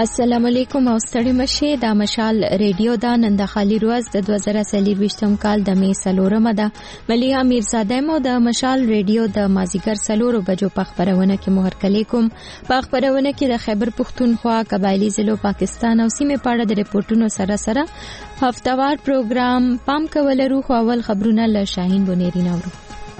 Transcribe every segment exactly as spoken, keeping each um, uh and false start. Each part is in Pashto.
السلام علیکم او ستړي مشه د مشال ریډیو دا نن د خالی روز د دوه زره څلور کال د می سلورمه ده. مليحه میرزاده مو د مشال ریډیو د مازیګر سلورو بجو په خبرونه کې مهر کلی کوم. په خبرونه کې د خیبر پختونخوا، قبایلی ضلعو، پاکستان او سیمې په اړه د ریپورتونو سره سره هفتوار پروګرام پام کول رو خو اول خبرونه له شاهین بونیری نورو.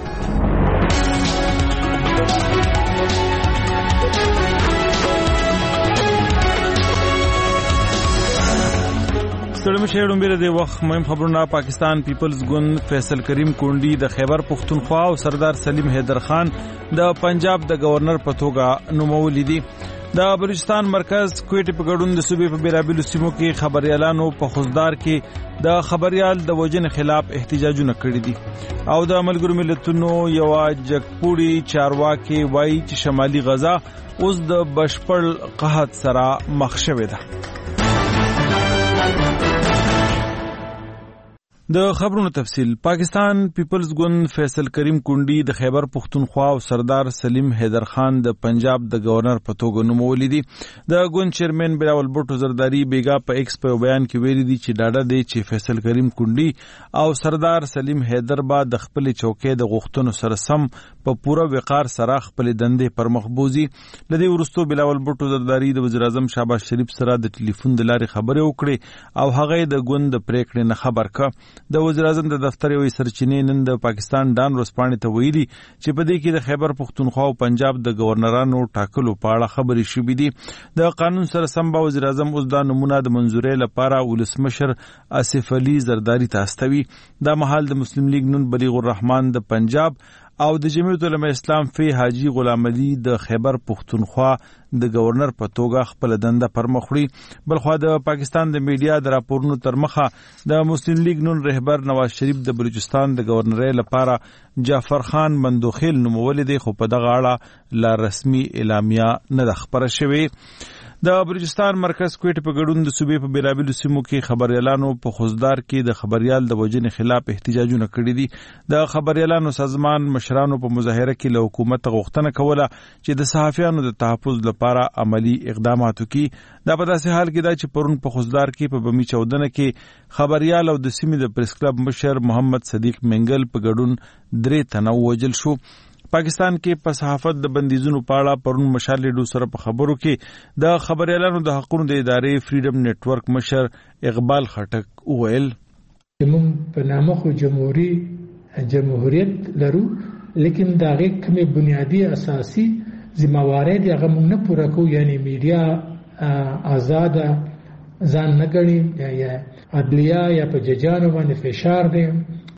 ستړي شهرونو بیره د وخت مهم خبرونه. پاکستان پیپلز ګوند فیصل کریم کونډي د خیبر پختونخوا او سردار سلیم حیدر خان د پنجاب د گورنر په توګه نومولي دي. د بلوچستان مرکز کوټي په ګډون د صوبې په بیلابیلو سیمو کې خبريالانو په خوزدار کې د خبريال د وجنې خلاف احتجاجونه کړي دي او د ملګرو ملتونو یو جګپوړي چارواکي وایي چې شمالي غزا اوس د بشپړ قحط سره مخ شوې ده. د خبرونو تفصیل. پاکستان پیپلز ګوند فیصل کریم کونډي د خیبر پختونخوا او سردار سلیم حیدر خان د پنجاب د گورنر په توګه نومولي دي. د ګوند چیرمن بلاول بوټو زرداری بیگا په ایکس په بیان کې ویلي دي چې ډاډه دی چې فیصل کریم کونډي او سردار سلیم حیدر با د خپل چوکۍ د غوښتنو سره سم په پوره وقار سره خپل دندې پر مخبوزي. لدی ورستو بلاول بوټو زرداری د وزیر اعظم شهباز شریف سره د ټلیفون د لارې خبرې وکړې او هغه د ګوند د پریکړې نه خبر کړ. د وزیر اعظم د دفتر یوې سرچینې نن د پاکستان ډان ورسپانې ته ویلي چې په دې کې د خیبر پختونخوا او پنجاب د گورنرانو ټاکلو په اړه خبرې شوې دي. د قانون سره سم به وزیر اعظم اوس دا نمونه د منظورۍ لپاره ولسمشر آصف علي زرداری ته استوي. دا مهال د مسلم لیگ نون بلیغ الرحمن د پنجاب او د جمعیت علماء اسلام فی حاجی غلام علي د خیبر پختونخوا د گورنر په توګه خپل دنده پر مخ وړي. بلخوا د پاکستان د میډیا د راپورونو تر مخه د مسلم لیگ نون رهبر نواز شریف د بلوچستان د گورنرۍ لپاره جعفر خان مندوخیل نومول دي، خو په دغه اړه لا رسمي اعلامیه نه ده خبره شوې. د بلوچستان مرکز کوټي په ګډون د صوبې په بیلابیلو سیمو کې خبريالانو په خوزدار کې د خبريال د وجنې خلاف احتجاجونه کړي دي. د خبريالانو سازمان مشرانو په مظاهره کې له حکومت غوښتنه کوله چې د صحافیانو د تحفظ لپاره عملی اقدامات وکړي. دا په داسې حال کې دا چې پرون په خوزدار کې په بمی چودنه کې خبريال او د سیمې د پریس کلب مشر محمد صدیق منګل په ګډون درې تنه وژل شو. پاکستان کې په صحافت د بندیزونو په اړه پرون مشال لیډو سره په خبرو کې د خبريالانو د حقوقو د ادارې فریډم نتورک مشر اقبال خټک وویل چې موږ په نامه خو جمهوریت جمهوریت لرو، لیکن دا غي کومه بنیادی اساسي ذمہواری دی هغه موږ نه پوره کوو. یعنی میډیا آزاد ځان نه ګڼي یا عدلیه یا په ججانو باندې فشار دی.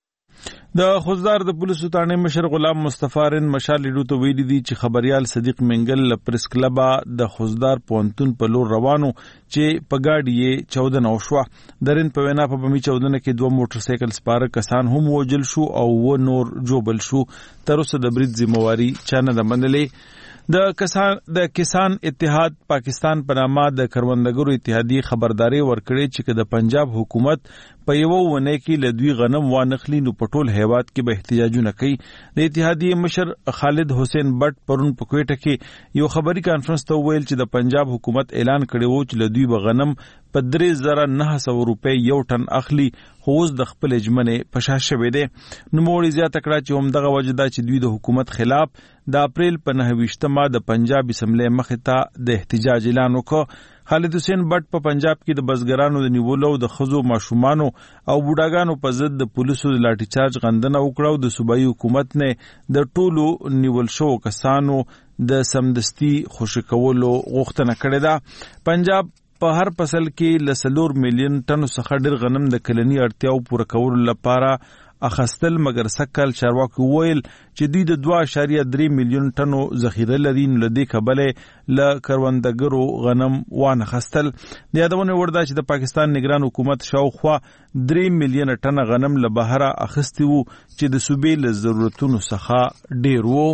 د خوزدار د پولیسو تانه مشر غلام مصطفی مشال لیډو ته ویلي دي چې خبريال صدیق منګل ل پریس کلب د خوزدار پونتون په لور روانو چې په گاډي یې چودنه وشوه. درین په وینا په بمی چودنه کې دوه موټر سایکل سپاره کسان هم وژل شو او و نور جوبل شو. تر اوسه د برید ذمہواری چانه د منلې. د کسان د کسان اتحاد پاکستان په نامه د کروندګرو اتحادیه خبرداري ورکړې چې د پنجاب حکومت په یو ونه کې لدوی غنم وانخلی نو پټول هیواد کې به احتجاجونه کوي. د اتحادیه مشر خالد حسین بټ پرون په کوټه کې یو خبري کانفرنس ته ویل چې د پنجاب حکومت اعلان کړی و چې لدوی به غنم په درې زره نه سوه روپۍ یو ټن اخلي، خو اوس د خپل اجمنې پشا شوی دی. نوموړي زیاته کړه چې همدغه وجه ده چې دوی د حکومت خلاف د اپریل په نهه ویشتمه د پنجاب اسمبلی مخې ته د احتجاج اعلان وکړ. خالد حسین بټ په پنجاب کې د بزګرانو د نیولو د خزو ماشومانو او بوډاګانو په ضد د پولیسو د لاټھی چارج غندنه وکړه او د صوبایي حکومت نه د ټولو نیول شو کسانو د سمدستي خوشی کولو غوښتنه کړې ده. پنجاب په هر فصل کې لسلور میلیون ټنو څخه ډېر غنم د کلنی اړتیاو پوره کولو لپاره اخستل، مګر سکل چارواکي ویل چې دوی د دوه اعشاریه درې میلیون ټنو ذخیره لري، نو لدې کبله ل کروندګرو غنم وانه خستل. د یادونه ورده چې د پاکستان نگران حکومت شاوخوا درې میلیون ټنه غنم له بهره اخستی وو چې د صوبې له ضرورتونو څخه ډیر وو.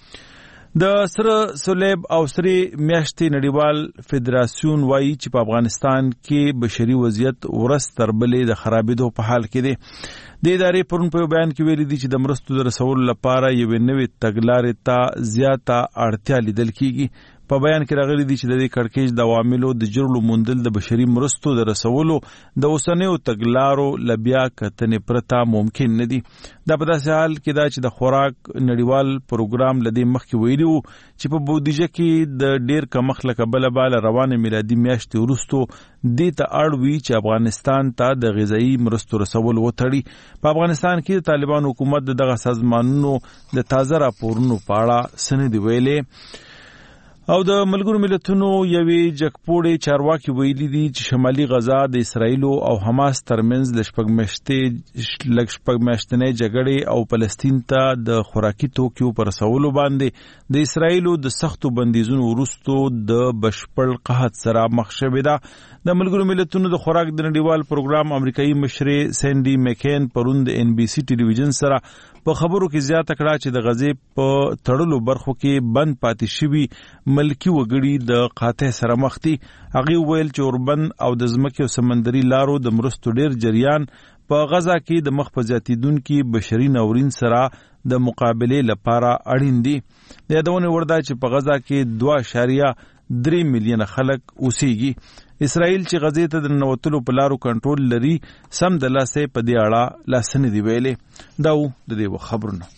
د سره صلیب او سری میاشتې نړیوال فدراسیون وایي چې په افغانستان کې بشري وضعیت ورځ تر بلې د خرابېدو په حال کې دی. د ادارې پرون په بیان کې ویلي دي چې د مرستو د رسولو لپاره یوې نوې تګلارې ته زیاته اړتیا لیدل کیږي. په بیان کې راغلي دي چې د دې کړکېچ د عواملو د جرړو موندل د بشري مرستو د رسولو د اوسنیو تګلارو لبیا کتنې پرته ممکن نه دي. دا په داسې حال کې دا چې د خوراک نړیوال پروګرام لدی مخکې ویلي وو چې په بودیجه کې د ډیر کمښت له کبله به روانه میلادي میاشتې وروستو دې ته اړ وي چې افغانستان ته د غذایي مرستو رسول وتړي. په افغانستان کې د طالبان حکومت د دغه سازمانونو د تازه راپورونو په اړه څه نه دي ویلي. او د ملګرو ملتونو یوې جګپوړې چارواکي ویلي دي چې شمالي غزا د اسرایل او حماس ترمنځ د شپږ میاشتې لږ شپږ میاشتنۍ جګړې او فلسطین ته د خوراکي توکیو پر رسولو باندې د اسرایل د سختو بندیزونو وروستو د بشپړ قحط سره مخ شوې ده. د ملګرو ملتونو د خوراک د نړیوال پروګرام امریکایي مشرې سینډي میکین پرون د ان بي سي ټلویزیون سره په خبرو کې زیاته کړه چې د غزې په تړلو برخو کې بند پاتې شوي ملکی وګړي د قحط سره مخ دي. هغه ویل چې اوربند او د ځمکې او سمندري لارو د مرستو ډیر جریان په غزا کې د مخ په زیاتیدونکي بشري ناورین سره د مقابلې لپاره اړین دي. د یادونه ورده چې په غزا کې دوه اعشاریه درې میلیونه خلک اوسېږي. اسرائیل چې غزې ته د ننوتلو په لارو کنټرول لري سم د لاسه په دې اړه لاسنې دی ویلې. دا و د دې خبرونه.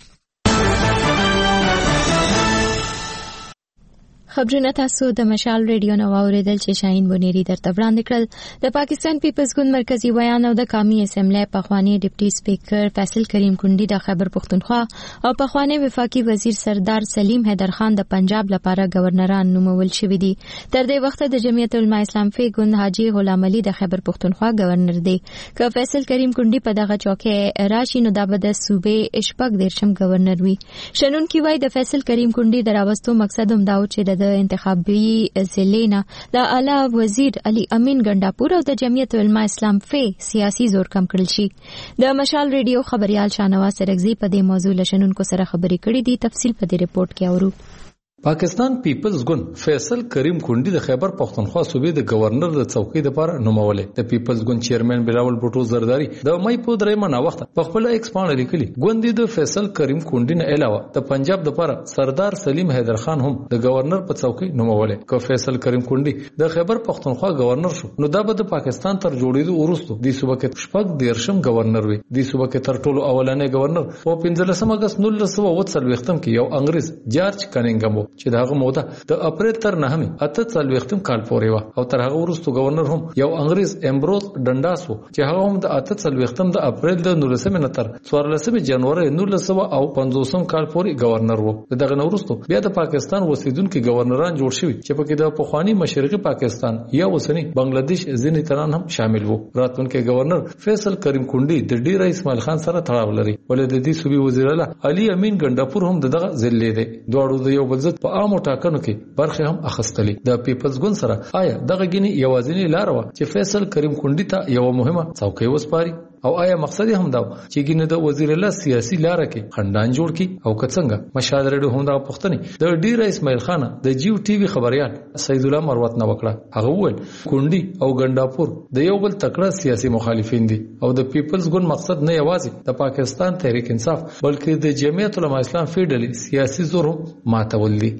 خبرونه تاسو د مشال ریډیو نو اوریدل چې شاهین بونيري درته وړاندې کړل. د پاکستان پیپلز ګوند مرکزی ویان او د قومي اسمبلی پخوانی ډیپټي سپیکر فیصل کریم کونډي د خیبر پختونخوا او پخوانی وفاقي وزیر سردار سلیم حیدر خان د پنجاب لپاره گورنران نومول شوی دي. تر دې وخت د جمعیت العلماء اسلام فی ګوند حاجی غلام علي د خیبر پختونخوا گورنر دی. که فیصل کریم کونډي په دغه چوکۍ راشي نو د بده صوبې اشپک دیرشم گورنر وي. شنن کی وای د فیصل کریم کونډي دراوستو مقصد هم دا و چې د انتخابي ضلع د اعلی وزیر علي امین ګنداپور او د جمعیت العلماء اسلام فی سیاسي زور کم کړل شي. د مشال ریډیو خبريال شاهنواز سرغزي په دې موضوع لشنونکو سره خبرې کړې دي. تفصیل په دې ریپورت کې اورو. پاکستان پیپلز ګوند فیصل کریم کونډي د خیبر پختونخوا صوبې د گورنر د څوکۍ لپاره نومولې. د پیپلز ګوند چیرمن بلاول بوټو زرداری د مې په درېمه نا وخت په خپل ایکس باندې لیکلي ګوند د فیصل کریم کونډي نه علاوه د پنجاب لپاره سردار سلیم حیدر خان هم د گورنر په څوکۍ نومولې. که فیصل کریم کونډي د خیبر پختونخوا گورنر شو نو دا به د پاکستان تر جوړېدو وروسته د صوبې کې شپږ دیرشم گورنر وي. د صوبې کې تر ټولو اولنې گورنر په پنځلسم اگست نولس سوه اوه څلوېښتم کې یو انګريز جارج کنینګم چې دغه موده د اپریل تر نهمه اته څلوېښتم کال پورې و او تر هغه وروسته گورنر هم یو انګريز امبروز ډنډاس و چې هغه هم د اته څلوېښتم د اپریل د نولسمه تر څوارلسمه جنوري نولس سوه او پنځوسم کال پورې گورنر و. دغه وروسته بیا د پاکستان اوسیدونکو گورنران جوړ شوي چې په کې د پخوانی مشرقي پاکستان یا اوسنی بنگلاديش ځینې تران هم شامل وو. راتلونکي گورنر فیصل کریم کونډي د ډیر اسماعیل خان سره تړاو لري ولې د دې صوبې وزیر اعلی علي امین ګنداپور هم دغه ځلې دي. دواړو د یو بل ضد په عامو ټاکنو کې برخه هم اخستلې. د پیپلز ګوند سره آیا دغه غني یوازینی لار و چې فیصل کریم کونډي ته یو مهمه څوکۍ وسپاري او آیا مقصد هم دا چې ګینه د وزیر اعلی سیاسي لار کې خندان جوړ کی او کڅنګ مشال ریډیو هم دا پښتني د ډیر اسماعیل خان د جیو ټي وي خبريال سید الله مروت نه وکړه. هغه ول کونډي او ګنداپور د یو بل تکړه سیاسي مخالفین دي او د پیپلز ګوند مقصد نه یوازې د پاکستان تحریک انصاف بلکې د جمعیت العلماء اسلام فیډل سیاسي زور ماتول دي.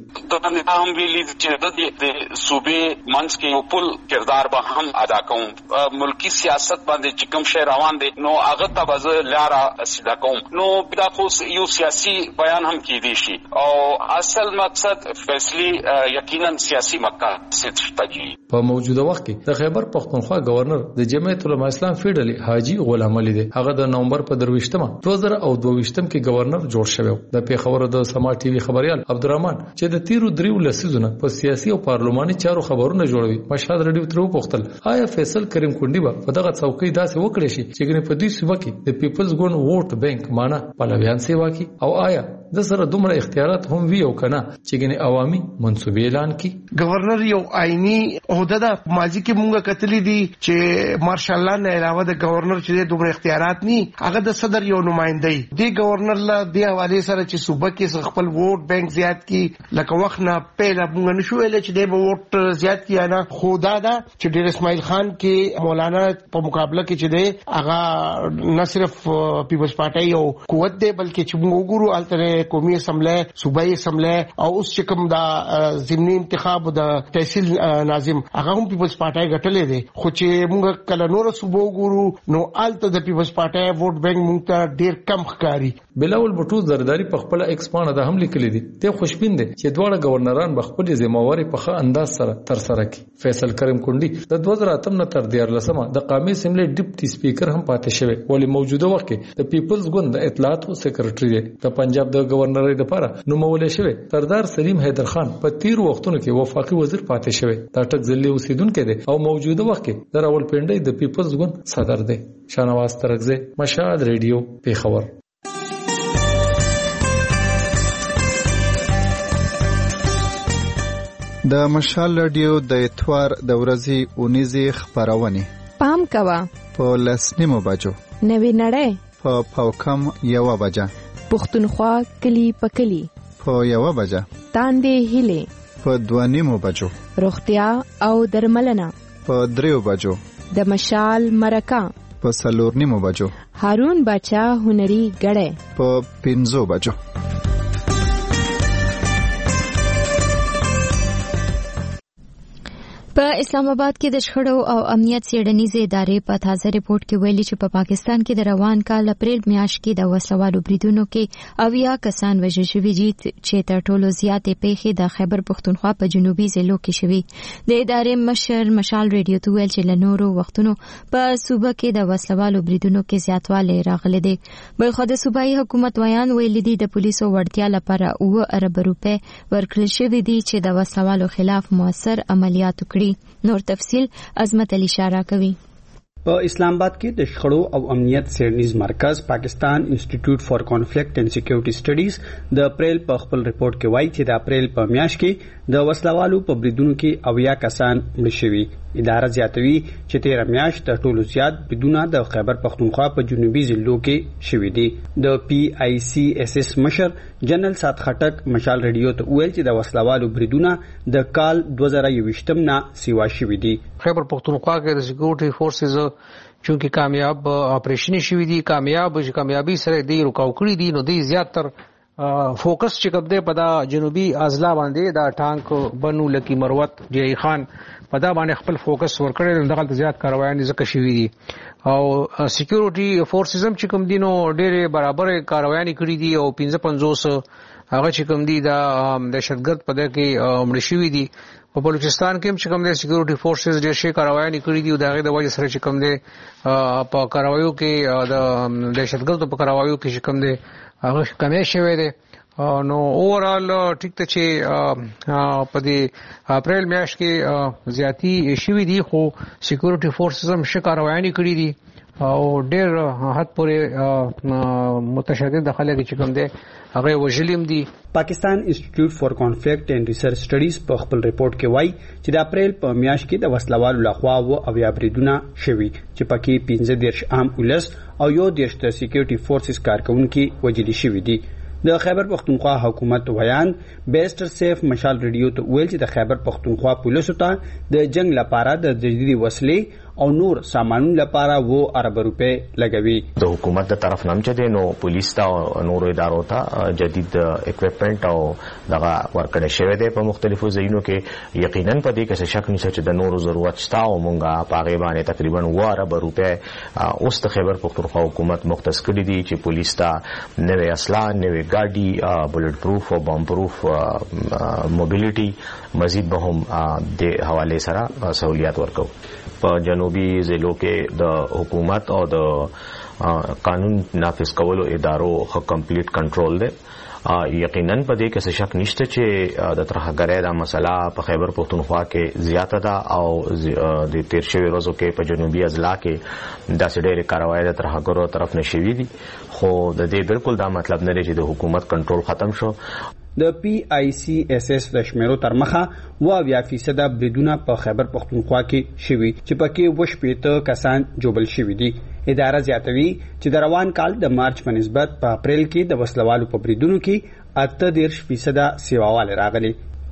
هم ویلي چې د صوبې منځ کې یو پل کردار به هم ادا کوم. ملکی سیاست باندې چې کوم شی روان دي نو هغه ته به لاره سیده کوم. نو دا خو یو سیاسي بیان هم کیدی شي او اصل مقصد فیصلي یقینا سیاسي مقصد شته. په موجوده وخت کې د خیبر پختونخوا گورنر د جمعیت العلماء اسلام فیډل حاجی غلام علي دی. هغه د نومبر په درويشتمه دوه زره او دوه کې گورنر جوړ شوی. د پیښور د سما ټي وي خبريال عبدالرحمن چې د تیرو دریو لسیزونه په سیاسي او پارلماني چارو خبرونه جوړوي مشهد ریډیو تر وپختل آیا فیصل کریم کونډي به په دغه څوکۍ داسې وکړي شي چې په دې صوبه کې د پیپلز ګوند ووټ بانک معنا پلویان سیوا کی او آیا د سره دومره اختیارات هم وی او کنه چې ګنې عوامي منسوبې اعلان کی. گورنر یو آئینی عہده ده. ماضی کې مونږه کتلی دي چې مارشال الله نه علاوه د گورنر چې دومره اختیارات ني هغه د صدر یو نمائندګي دی. گورنر لا د حواله سره چې صوبه کې خپل ووټ بانک زیات کی لکه وخت نه پیله مونږ نشو ویل چې د ووټ زیات کی نه خدا دا چې ډیر اسماعیل خان کې مولانا په مقابله کې چې دی هغه نه صرف پیپلز پارټي او قوت دی بلکې چې موږ وګورو الټر قومي اسمبلی صوبایي اسمبلی او اوس چې کوم دا ضمني انتخاب د تحصیل ناظم هغه هم پیپلز پارټي غټلې دي خو چې موږ کله نور صوبو ګورو نو آلته د پیپلز پارټي ووټ بینک موږ ته ډیر کم ښکاري. بلاول بوټو زرداری په خپل ایکسپانډ د حمله کړې دي ته خوشبین دي چې دواړه گورنران په خپل ذمہواری په ښه انداز سره تر سره کړي. فیصل کریم کونډي د دوه زره اتم نه تر دیارلسمه د قومي اسمبلی ډیپټي سپیکر هم پاتې شوی ولې موجوده وخت کې د پیپلز ګوند د اطلاعات او سیکریټری دی. د پنجاب د گورنر لپاره نومول شوی سردار سلیم حیدر خان په تیر وختونو کې وفاقي وزیر پاتې شوی. دا ټک ځلې اوسیدونکو دی او موجوده وخت کې د راولپنډي د پیپلز ګوند صدر دی. شانواز ترغزه، مشهد ریډیو، پیښور. د مشال رادیو د اتوار د ورځې اونیزه خبرونه پام کوا په لسنیمو بجو نوی نړۍ په پاوکم یو بجه پښتونخوا کلی پکلی په یو بجه تاندې هله په دوانیمو بجو روغتیا او درملنه په دریو بجو د مشال مرکه په سلورنیمو بجو هارون بچا هنري غړې په پنځو بجو. په اسلام آباد کې د شخړو او امنیت څېړنیزې ادارې په تازه ریپورت کې ویلي چې په پا پاکستان کې د روان کال اپریل میاشت کې د وسلوالو بریدونو کې اویا کسان وژل شوي دي چې تر ټولو زیاتې پیښې د خیبر پښتونخوا په جنوبي ضلعو کې شوي. د ادارې مشر مشال ریډیو ته ویل چې له نورو وختونو په صوبه کې د وسلوالو بریدونو کې زیاتوالی راغلی دی. بل خو د صوبایي حکومت ویان ویلي دي د پولیسو وړتیا لپاره اوه ارب روپۍ ورکړل شوي دي چې د وسلوالو خلاف موثر عملیات وکړي. نور تفصیل عظمت علی اشاره کوي. په اسلام آباد کې د شخړو او امنیت څېړنیز مرکز پاکستان انسټیټیوټ فار کانفلیکټ اینڈ سکیورټي سټډیز د اپریل په خپل ریپورت کې وایي چې د اپریل په میاشت کې د وسلوالو په بریدونو کې اویا کسان مړه شوي. اداره زیاتوي چې تیر میاشت د ټولو زیات بریدونه د خیبر پښتونخوا په جنوبي ضلعو کې شوي دي. د پی آی سی ایس ایس مشر جنرال سات خټک مشال ریډیو ته ویل چې د وسلوالو بریدونه د کال دوه زره یوویشتم نه سیوا شوي دي. خیبر پښتونخوا کې د سکیورټي فورسز چونکی کامیاب اپریشن شوي دي، کامیاب کامیابی سره دی رکاو کړی دي، نو دی زیاتر فوکس چې کوم دی په دا جنوبي اضلاع باندې دا ټانک بنو لکی مروت جی خان په دا باندې خپل فوکس ورکړی. دغه زیات کاروایي ځکه شوي دي او سکیورټي فورسز هم چې کوم دي نو ډېرې برابر کاروایي کړي دي او پنځه پنځوس هغه چې کوم دي دا دهشتګرد په دغه کې مړه شوي دي. په بلوچستان کې هم چې کوم دي سکیورټي فورسز ډېر شي کاروایي کړي دي او دغه د وجه سره چې کوم دي په کاروایو کې د دهشتګردو په کاروایو کې چې کوم دي هغه کمې شوی دی. نو اوورال ټیک ته چې په دې اپریل میاشت کې زیاتی شوي دي خو سکیورټي فورسز هم ښه کاروایي کړي دي او ډېر حد پورې متشدد خلک چې کوم دي هغه وژلیم دي. پاکستان انسټیټیوټ فار کانفلیکټ اینڈ ریسرچ سټډیز په خپل ریپورت کې وایي چې د اپریل په میاشت کې د وسلوالو لخوا و اویا بریدونه شوي چې پکې پنځه دیرش عام ولس او یو دیرش د سکیورټي فورسز کارکونکي وژل شوي دي. د خیبر پښتونخوا حکومت ویان بیسټر سیف مشال ریډیو ته ویل چې د خیبر پښتونخوا پولیسو ته د جنگ لپاره د جديدي وسلې او نور سامانونو لپاره وو ارب روپې لګوي. د حکومت د طرف نام چي نو پولیس ته نور ادارو ته جدید اکوپمنٹ او دغه ورکړل شوی دی په مختلفو ځایونو کې. یقینا په دې کې څه شک نشته چې د نورو ضرورت شته او مونږه په هغه باندې تقریبا وو ارب روپې اوس د خیبر پښتونخوا حکومت مختص کړی دي چې پولیس ته نوې اسلحه، نوې ګاډي، بولټ پروف او بم پروف موبیلیټي مزید به هم د حواله سره سہولیات ورکو. په جنوبي ضلعو کې د حکومت او د قانون نافذ کولو ادارو خو کمپلیټ کنټرول دی. یقینا په دې کې څه شک نشته چې د ترهګرۍ دا مسله په خیبر پښتونخوا کې زیاته ده او د تیر شوي ورځو کې په جنوبي اضلاع کې داسې ډېرې کاروایي د ترهګرو طرف نه شوي دي، خو د دې بالکل دا مطلب نه دی چې د حکومت کنټرول ختم شو. د پی آی سی ایس ایس د شمیرو تر مخه و اویا فیصد بریدونه په خیبر پښتونخوا کې شوي چې پکې اووه شپېته کسان جوبل شوي دي. اداره زیاتوي چې د روان کال د مارچ په نسبت په اپریل کې د وسلوالو په بریدونو کې اته دیرش فیصد سیواوالی راغلی.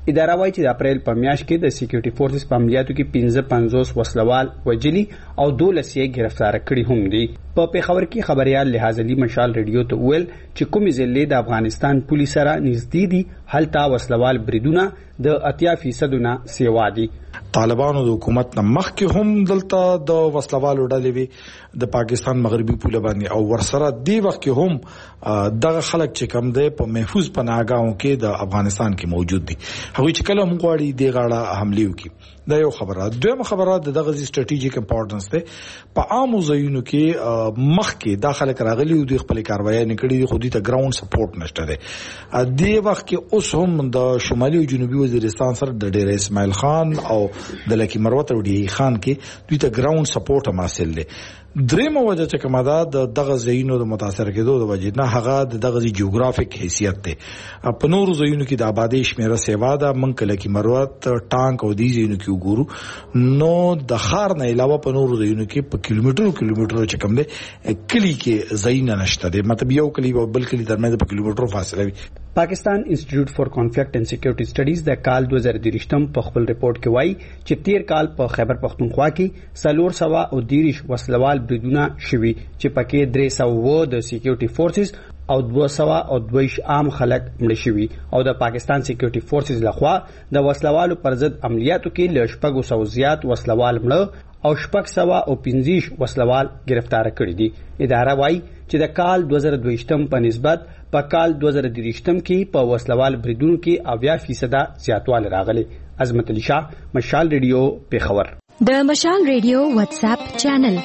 اداره وايي چې د اپریل په میاشت کې د سکیورټي فورسز په عملیاتو کې پنځه پنځوس وسلوال وجلي او دولس یې گرفتار کړي هم دي. په پیښور کې خبريال لحاظ علي مشال ریډیو ته ویل چې کومې ضلع د افغانستان پولیس سره نږدې دي هلته وسلوال بریدونه د اتیا فیصد نه سیوا دي. طالبانو د حکومت نه مخکې هم دلته د وسلوالو ډلې وي د پاکستان مغربي پوله باندې او ورسره دی وخت کې هم دغه خلک چې کم دی په محفوظ پناهګاهو کې د افغانستان کې موجود دي. هغوی چې کله هم غواړي د غاړه حمله وکړي. دا یو خبره. دویمه خبره دغه سټریټیجیک امپورټنس ده. په عامو ځایونو کې مخکې داخله راغلي او د خپل کاروایی نکړي خو دې ته ګراوند سپورټ نشته ده. د وخت کې اوس هم د شمالي او جنوبي وزیرستان سره د ډیر اسماعیل خان او د لکی مروت او ډی خان کې دوی ته ګراوند سپورټ هم حاصل دي. درېمه وجه چې کومه ده د دغه ځایونو د متاثر کېدو د وجې نه هغه د دغه جیوګرافیک حیثیت دی. په نورو ځایونو کې د آبادی شمیره سیوا ده. موږ کله کې مروت ټانک او دې ځایونو کې وګورو نو د ښار نه علاوه په نورو ځایونو کې په کیلومترو کیلومترو چې کوم دی کلی کې ځایونه نشته دي. مطلب یو کلی او بل کلی ترمنځ په کیلومترو فاصله وي. پاکستان انسټیټیوټ فار کانفلکټ اینڈ سکیورټي سټډیز د کال دوه زره درې په خپل ریپورت کې وایي چې تیر کال په خیبر پختونخوا کې څلور سوه او دیرش وسلوال بریدونه شوي چې پکې درې سوه د سکیورټي فورسز او دوه سوه او دویش عام خلک مړه شوي او د پاکستان سکیورټي فورسز لخوا د وسلوالو پر ضد عملیاتو کې له شپږو سوو زیات وسلوال مړه او شپږ سوه او پنځه وسلوال گرفتار کړي دي. اداره وایي چې د کال دوه زره دوه په نسبت په کال دوه زره درې کې په وسلوال بریدونو کې اویا فیصد زیاتوالی راغلی. عظمت علي شاه، مشال ریډیو، پیښور. د مشال ریډیو واتس اپ چینل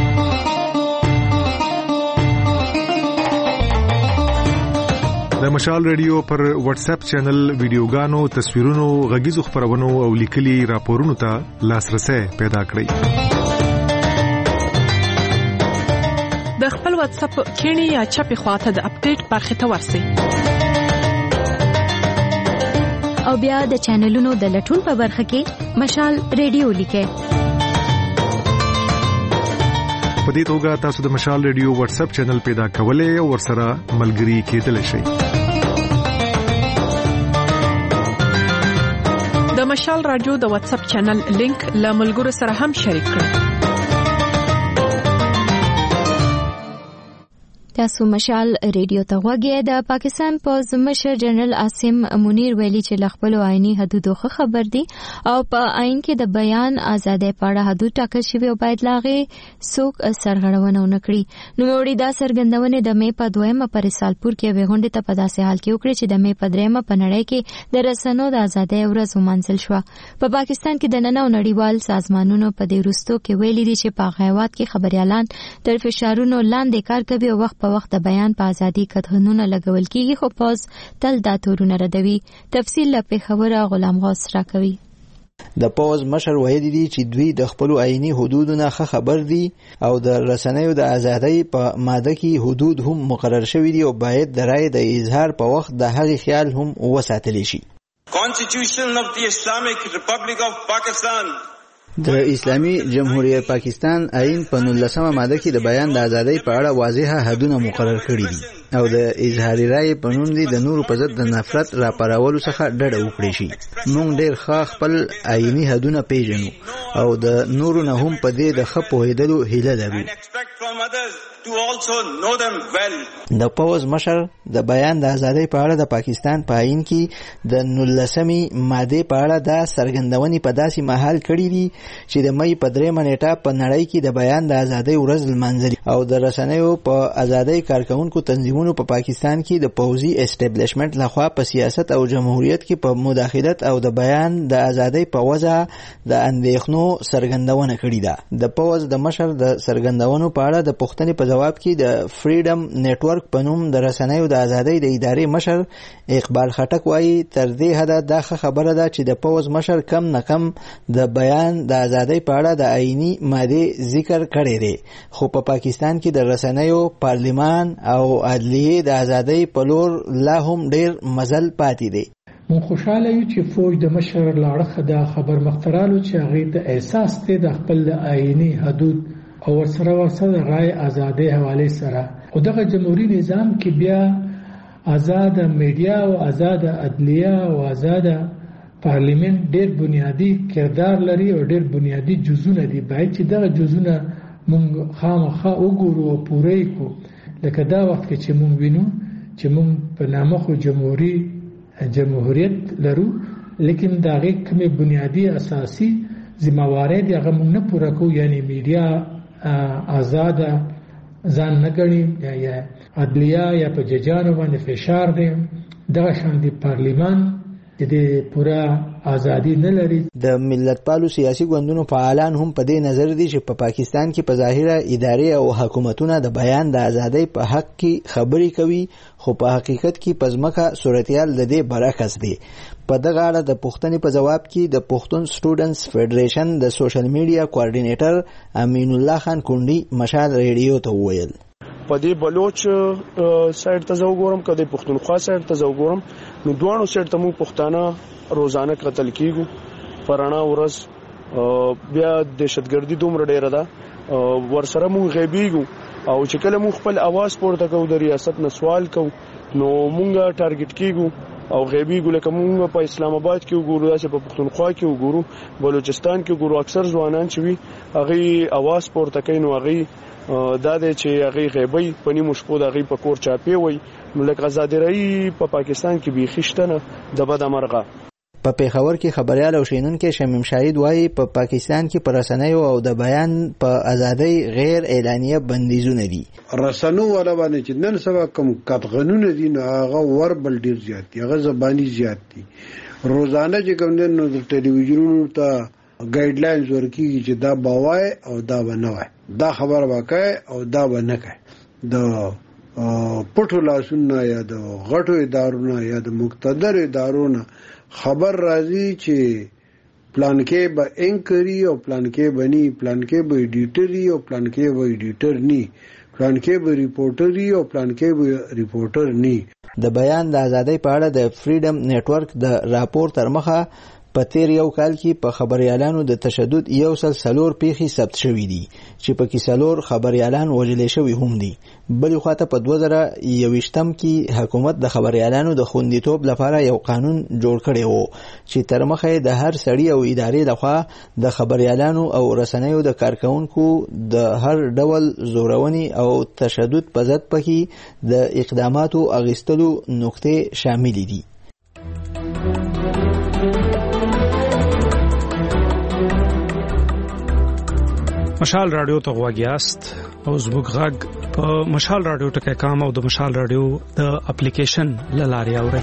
د مشال ریډیو پر واتس اپ چینل ویډیوګانو، تصویرونو، غږیزو خبرونو او لیکلي راپورونو ته لاسرسي پیدا کړئ. د خپل واتس اپ کینی یا چپی خواته د اپډیټ برخه ته ورسئ او بیا د چینلونو د لټون په برخه کې مشال ریډیو لیکئ. په دې توګه تاسو د مشال ریډیو واتس اپ چینل پیدا کولای او ورسره ملګري کېدلی شئ. د مشال رادیو د واتس اپ چینل لینک له ملګرو سره هم شریک کړئ. تاسو مشال ریډیو ته غوږی. د پاکستان پوز مشر جنرال عاصم منیر ویلي چې خپل آئینی حدودو خبر دي او په آئین کې د بیان ازادۍ په اړه حدود ټاکل شوی او باید لاغه څوک سرغړونه ونه کړي. نو وړي دا سرګندونه د مې په دویمه پر سالپور کې وغونډه ته په داسې حال کې وکړي چې د مې په دریمه په نړۍ کې د رسنیو د ازادۍ ورځ ومنځل شو. په پاکستان کې د نن او نړیوال سازمانونو په دې وروستو کې ویلي دي چې په غیوات کې خبريالان تر فشارونو لاندې کار کوي او وخت په وخت د بیان په ازادي کډهنونه لګول کیږي خو پوز تل دا تورونه ردوي. تفصیل لپاره خبره غلام غوث را کوي. د پوز مشر ویلي دي چې دوی د خپل آئینی حدودونو خبر دي او د رسنیو د ازادۍ په ماده کې حدود هم مقرر شوي دي او باید د رائے د اظهار په وخت د هغې خیال هم وساتل شي. Constitution of the Islamic Republic of Pakistan د اسلامي جمهوریت پاکستان آئین په نولسمه ماده کې د بیان د ازادۍ په اړه واضحه حدونه مقرر کړي دي او د اظهار رائے په نوم دي د نورو په ضد د نفرت راپارولو څخه ډډه وکړي شي. موږ ډېر ښه خپل آئینی حدونه پیژنو او د نورو نه هم په دې د ښه پوهېدلو هیله لرو. د پوز مشر د بیان د ازادۍ په اړه د پاکستان په آئین کې د نولسمې ماده په اړه د سرګندونې په داسې مهال کړي دي چې د مې په دریمه نیټه په نړۍ کې د بیان د ازادۍ ورځ لمانځل او د رسنیو په ازادۍ کارکونکو تنظیمونو په پاکستان کې د پوزي اسټابلیشمنت لخوا په سیاست او جمهوریت کې په مداخلت او د بیان د ازادۍ په وجه د اندېښنو سرګندونه کړې ده. د پوز د مشر د سرګندونو په اړه د پوښتنې په جواب کې د فریډم نتورک په نوم د رسنیو د ازادۍ د ادارې مشر اقبال خټک وایي تر دې حده دا خبره ده چې د پوز مشر کم نه کم د بیان د ازادۍ په اړه د آئینی ماده ذکر کړی دی خو په پا پاکستان کې د رسنیو، پارلیمان او عدلیه د ازادۍ په لور لا هم ډیر مزل پاتې دی. مون خوشاله یو چې فوج د مشر لاړه دا خبر مخترالو چې هغه د احساس ته د خپل آئینی حدود او ورسره ورسره د رائے ازادۍ حواله سره او دغه جمهوریت نظام کې بیا آزاد میډیا او آزاد عدلیه او آزاد پارلیمنت ډېر بنیادی کردار لري او ډېر بنیادی جزونه دي. باید چې دغه جزونه مونږ خامخا وګورو او پوره کړو. لکه دا وخت کې چې مونږ وینو چې مونږ په نامه خو جمهوری جمهوریت لرو، لیکن دا غي کومه بنیادی اساسي ذمہواری دي هغه مونږ نه پوره کوو. یعنی میډیا آزاد ځان نه ګڼي یا عدلیه یا په ججانو باندې فشار دی. دغه شان دی پارلیمان د پورا ازادي نه لري. د ملت پالو سیاسي ګوندونو فعالان هم په دې نظر دي چې په پا پاکستان کې په ظاهره ادارې او حکومتونه د بیان د ازادۍ په حق کې خبرې کوي، خو په حقیقت کې پزماکه صورتحال د دې برعکس دی. په دغه اړه د پښتنې په جواب کې د پښتون سټوډنټس فدریشن د سوشل میډیا کوارډینیټر امین الله خان کونډي مشال ریډیو ته وویل په دې بلوچ سایډ ته زو ګورم کده پښتونخوا سایډ ته زو ګورم نو دوانو سایډ ته مو پښتانه روزانه قتل کیږي پرانا ورس بیا دهشتګردي دومره ډیره ده ورسره مو غیبیږو او چې کله مو خپل आवाज پورته کوو د ریاست نه سوال کوو نو مونږه ټارګټ کیږو او غیبیږو. لکه مونږ په اسلام آباد کې وګورو، داسې په پښتونخوا کې وګورو، بلوچستان کې وګورو، اکثر ځوانان چې وي هغه आवाज پورته کوي نو هغه دا د چې هغه غیبی پنی مشپو د هغه په کور چاپی وي. نو لکه آزادی رہی په پاکستان کې به خښتنه د بد امرغه. په پیښور کې خبريال او شینونکو شمیم شاهد وایي په پا پاکستان کې پر رسنیو او د بیان په ازادۍ غیر اعلانیه بندیزونه دي. رسنو ولا باندې چې نن سبا کوم قطغنونه دي نو هغه وربل ډیر زیات دي، هغه زبانی زیات دي. روزانه چې کوم نو د ټلویزیونونو ته ګایډلاینز ورکیږي چې دا باوای او دا بنوای، دا خبر وکای او دا بنکای. د پټو لاسونه یا د غټو ادارونو یا د مقتدر ادارونو خبر راځي چې پلان کې به انکری او پلان کې بني، پلان کې به ایډیټری او پلان کې به ایډیټر ني، پلان کې به ریپورټری او پلان کې به ریپورټر ني. د بیان د ازادۍ په اړه د فریډم نتورک د راپور تر مخه په تیر یو کال کې په خبريالانو د تشدد یو سل سلور پیخي ثبت شوې دي چې په کې سلور خبريالان وژل شوي هم دي. بلې خواته په دوه زره یوویشتم کې حکومت د خبريالانو د خوندیتوب لپاره یو قانون جوړ کړی وو چې تر مخه د هر سړي او ادارې لخوا د خبريالانو او رسنیو د کارکونکو د هر ډول زورونی او تشدد په ضد پکې د اقداماتو اغیستلو نقطې شامل دي. مشال رادیو ته غواګیاست او زموږ غږ په مشال رادیو ټکي کام او د مشال رادیو د اپلیکیشن لاري اوري.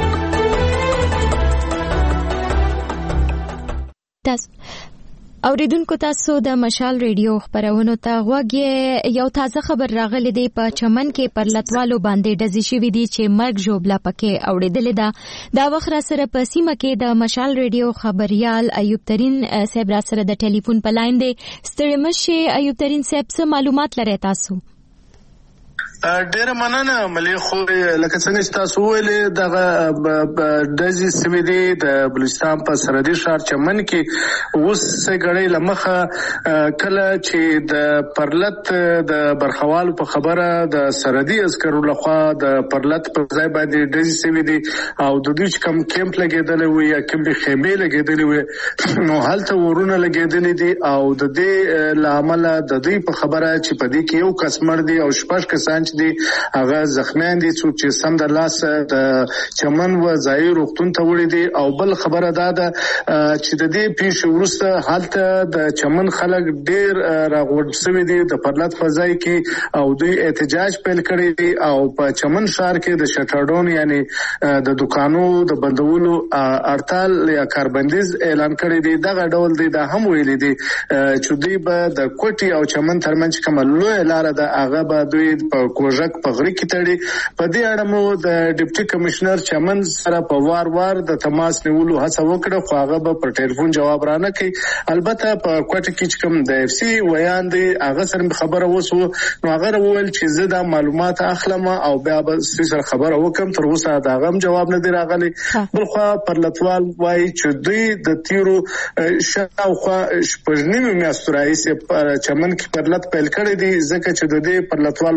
تاسو اوریدونکو تاسو د مشال ریډیو خبرونو ته غوږی. یو تازه خبر راغلی دی په چمن کې پر لټوالو باندې ډزې شوې دي چې مرګ ژوبله پکې اوریدلې ده. دا وخت را سره په سیمه کې د مشال ریډیو خبريال ایوب ترين صاحب را سره د ټلیفون په لاین دی. ستړي مشه ایوب ترين صاحب، څه معلومات لري تاسو؟ ډېر مننه ملي خو لکه څنګه تاسو ویلې دغه دزي سویدي د بلوچستان په سرحدي ښار چمن کې اوس غړې لمخه کله چې د پرلط د برخوالو په خبره د سرحدي عسکرو لخوا د پرلط په ځای باندې دزي سویدي او د دوی کم کیمپ لګیدل وي یا کم خیمه لګیدل وي نو هلته ورونه لګیدل دي او د دې لامل د دوی په خبره چې په دې کې یو کسمر دي او شپږ کسان دي هغه زخمیان دي چې سم د لاس د چمن و ځای روغتون ته وړي دي. او بل خبره ده چې د دې پیښې وروسته حالت د چمن خلک ډیر راغونډ شوي دي د پرلط فضای کې او دوی احتجاج پیل کړی دي او په چمن ښار کې د شټرډون یعنی د دکانو د بندولو هړتال یا کاربندیز اعلان کړی دی. دغه ډول دی دا هم ویلي دي چې دوی به د کوټي او چمن ترمنځ کومه لوی لار ده هغه به دوی په کوژک په غړي کې تړي. په دې اړه مو د ډیپټي کمشنر چمن سره په وار وار د تماس نیولو هڅه وکړه خو هغه به پر ټلیفون جواب را نه کوي. البته په کوټه کې کوم د اف سي ویان دی هغه سره خبره وسو نو هغه وویل چې زه دا معلومات اخلم او بیا به سره خبره وکم. تر اوسه دا غم جواب نه دی راغلی. بلخو پر لټوال وایي چې دوی د تیرو شاوخوا شپږ نیمه میاشتو راهیسې پر چمن کې پرلط پیل کړی دی ځکه چې د دې پر لټوال غوښتنه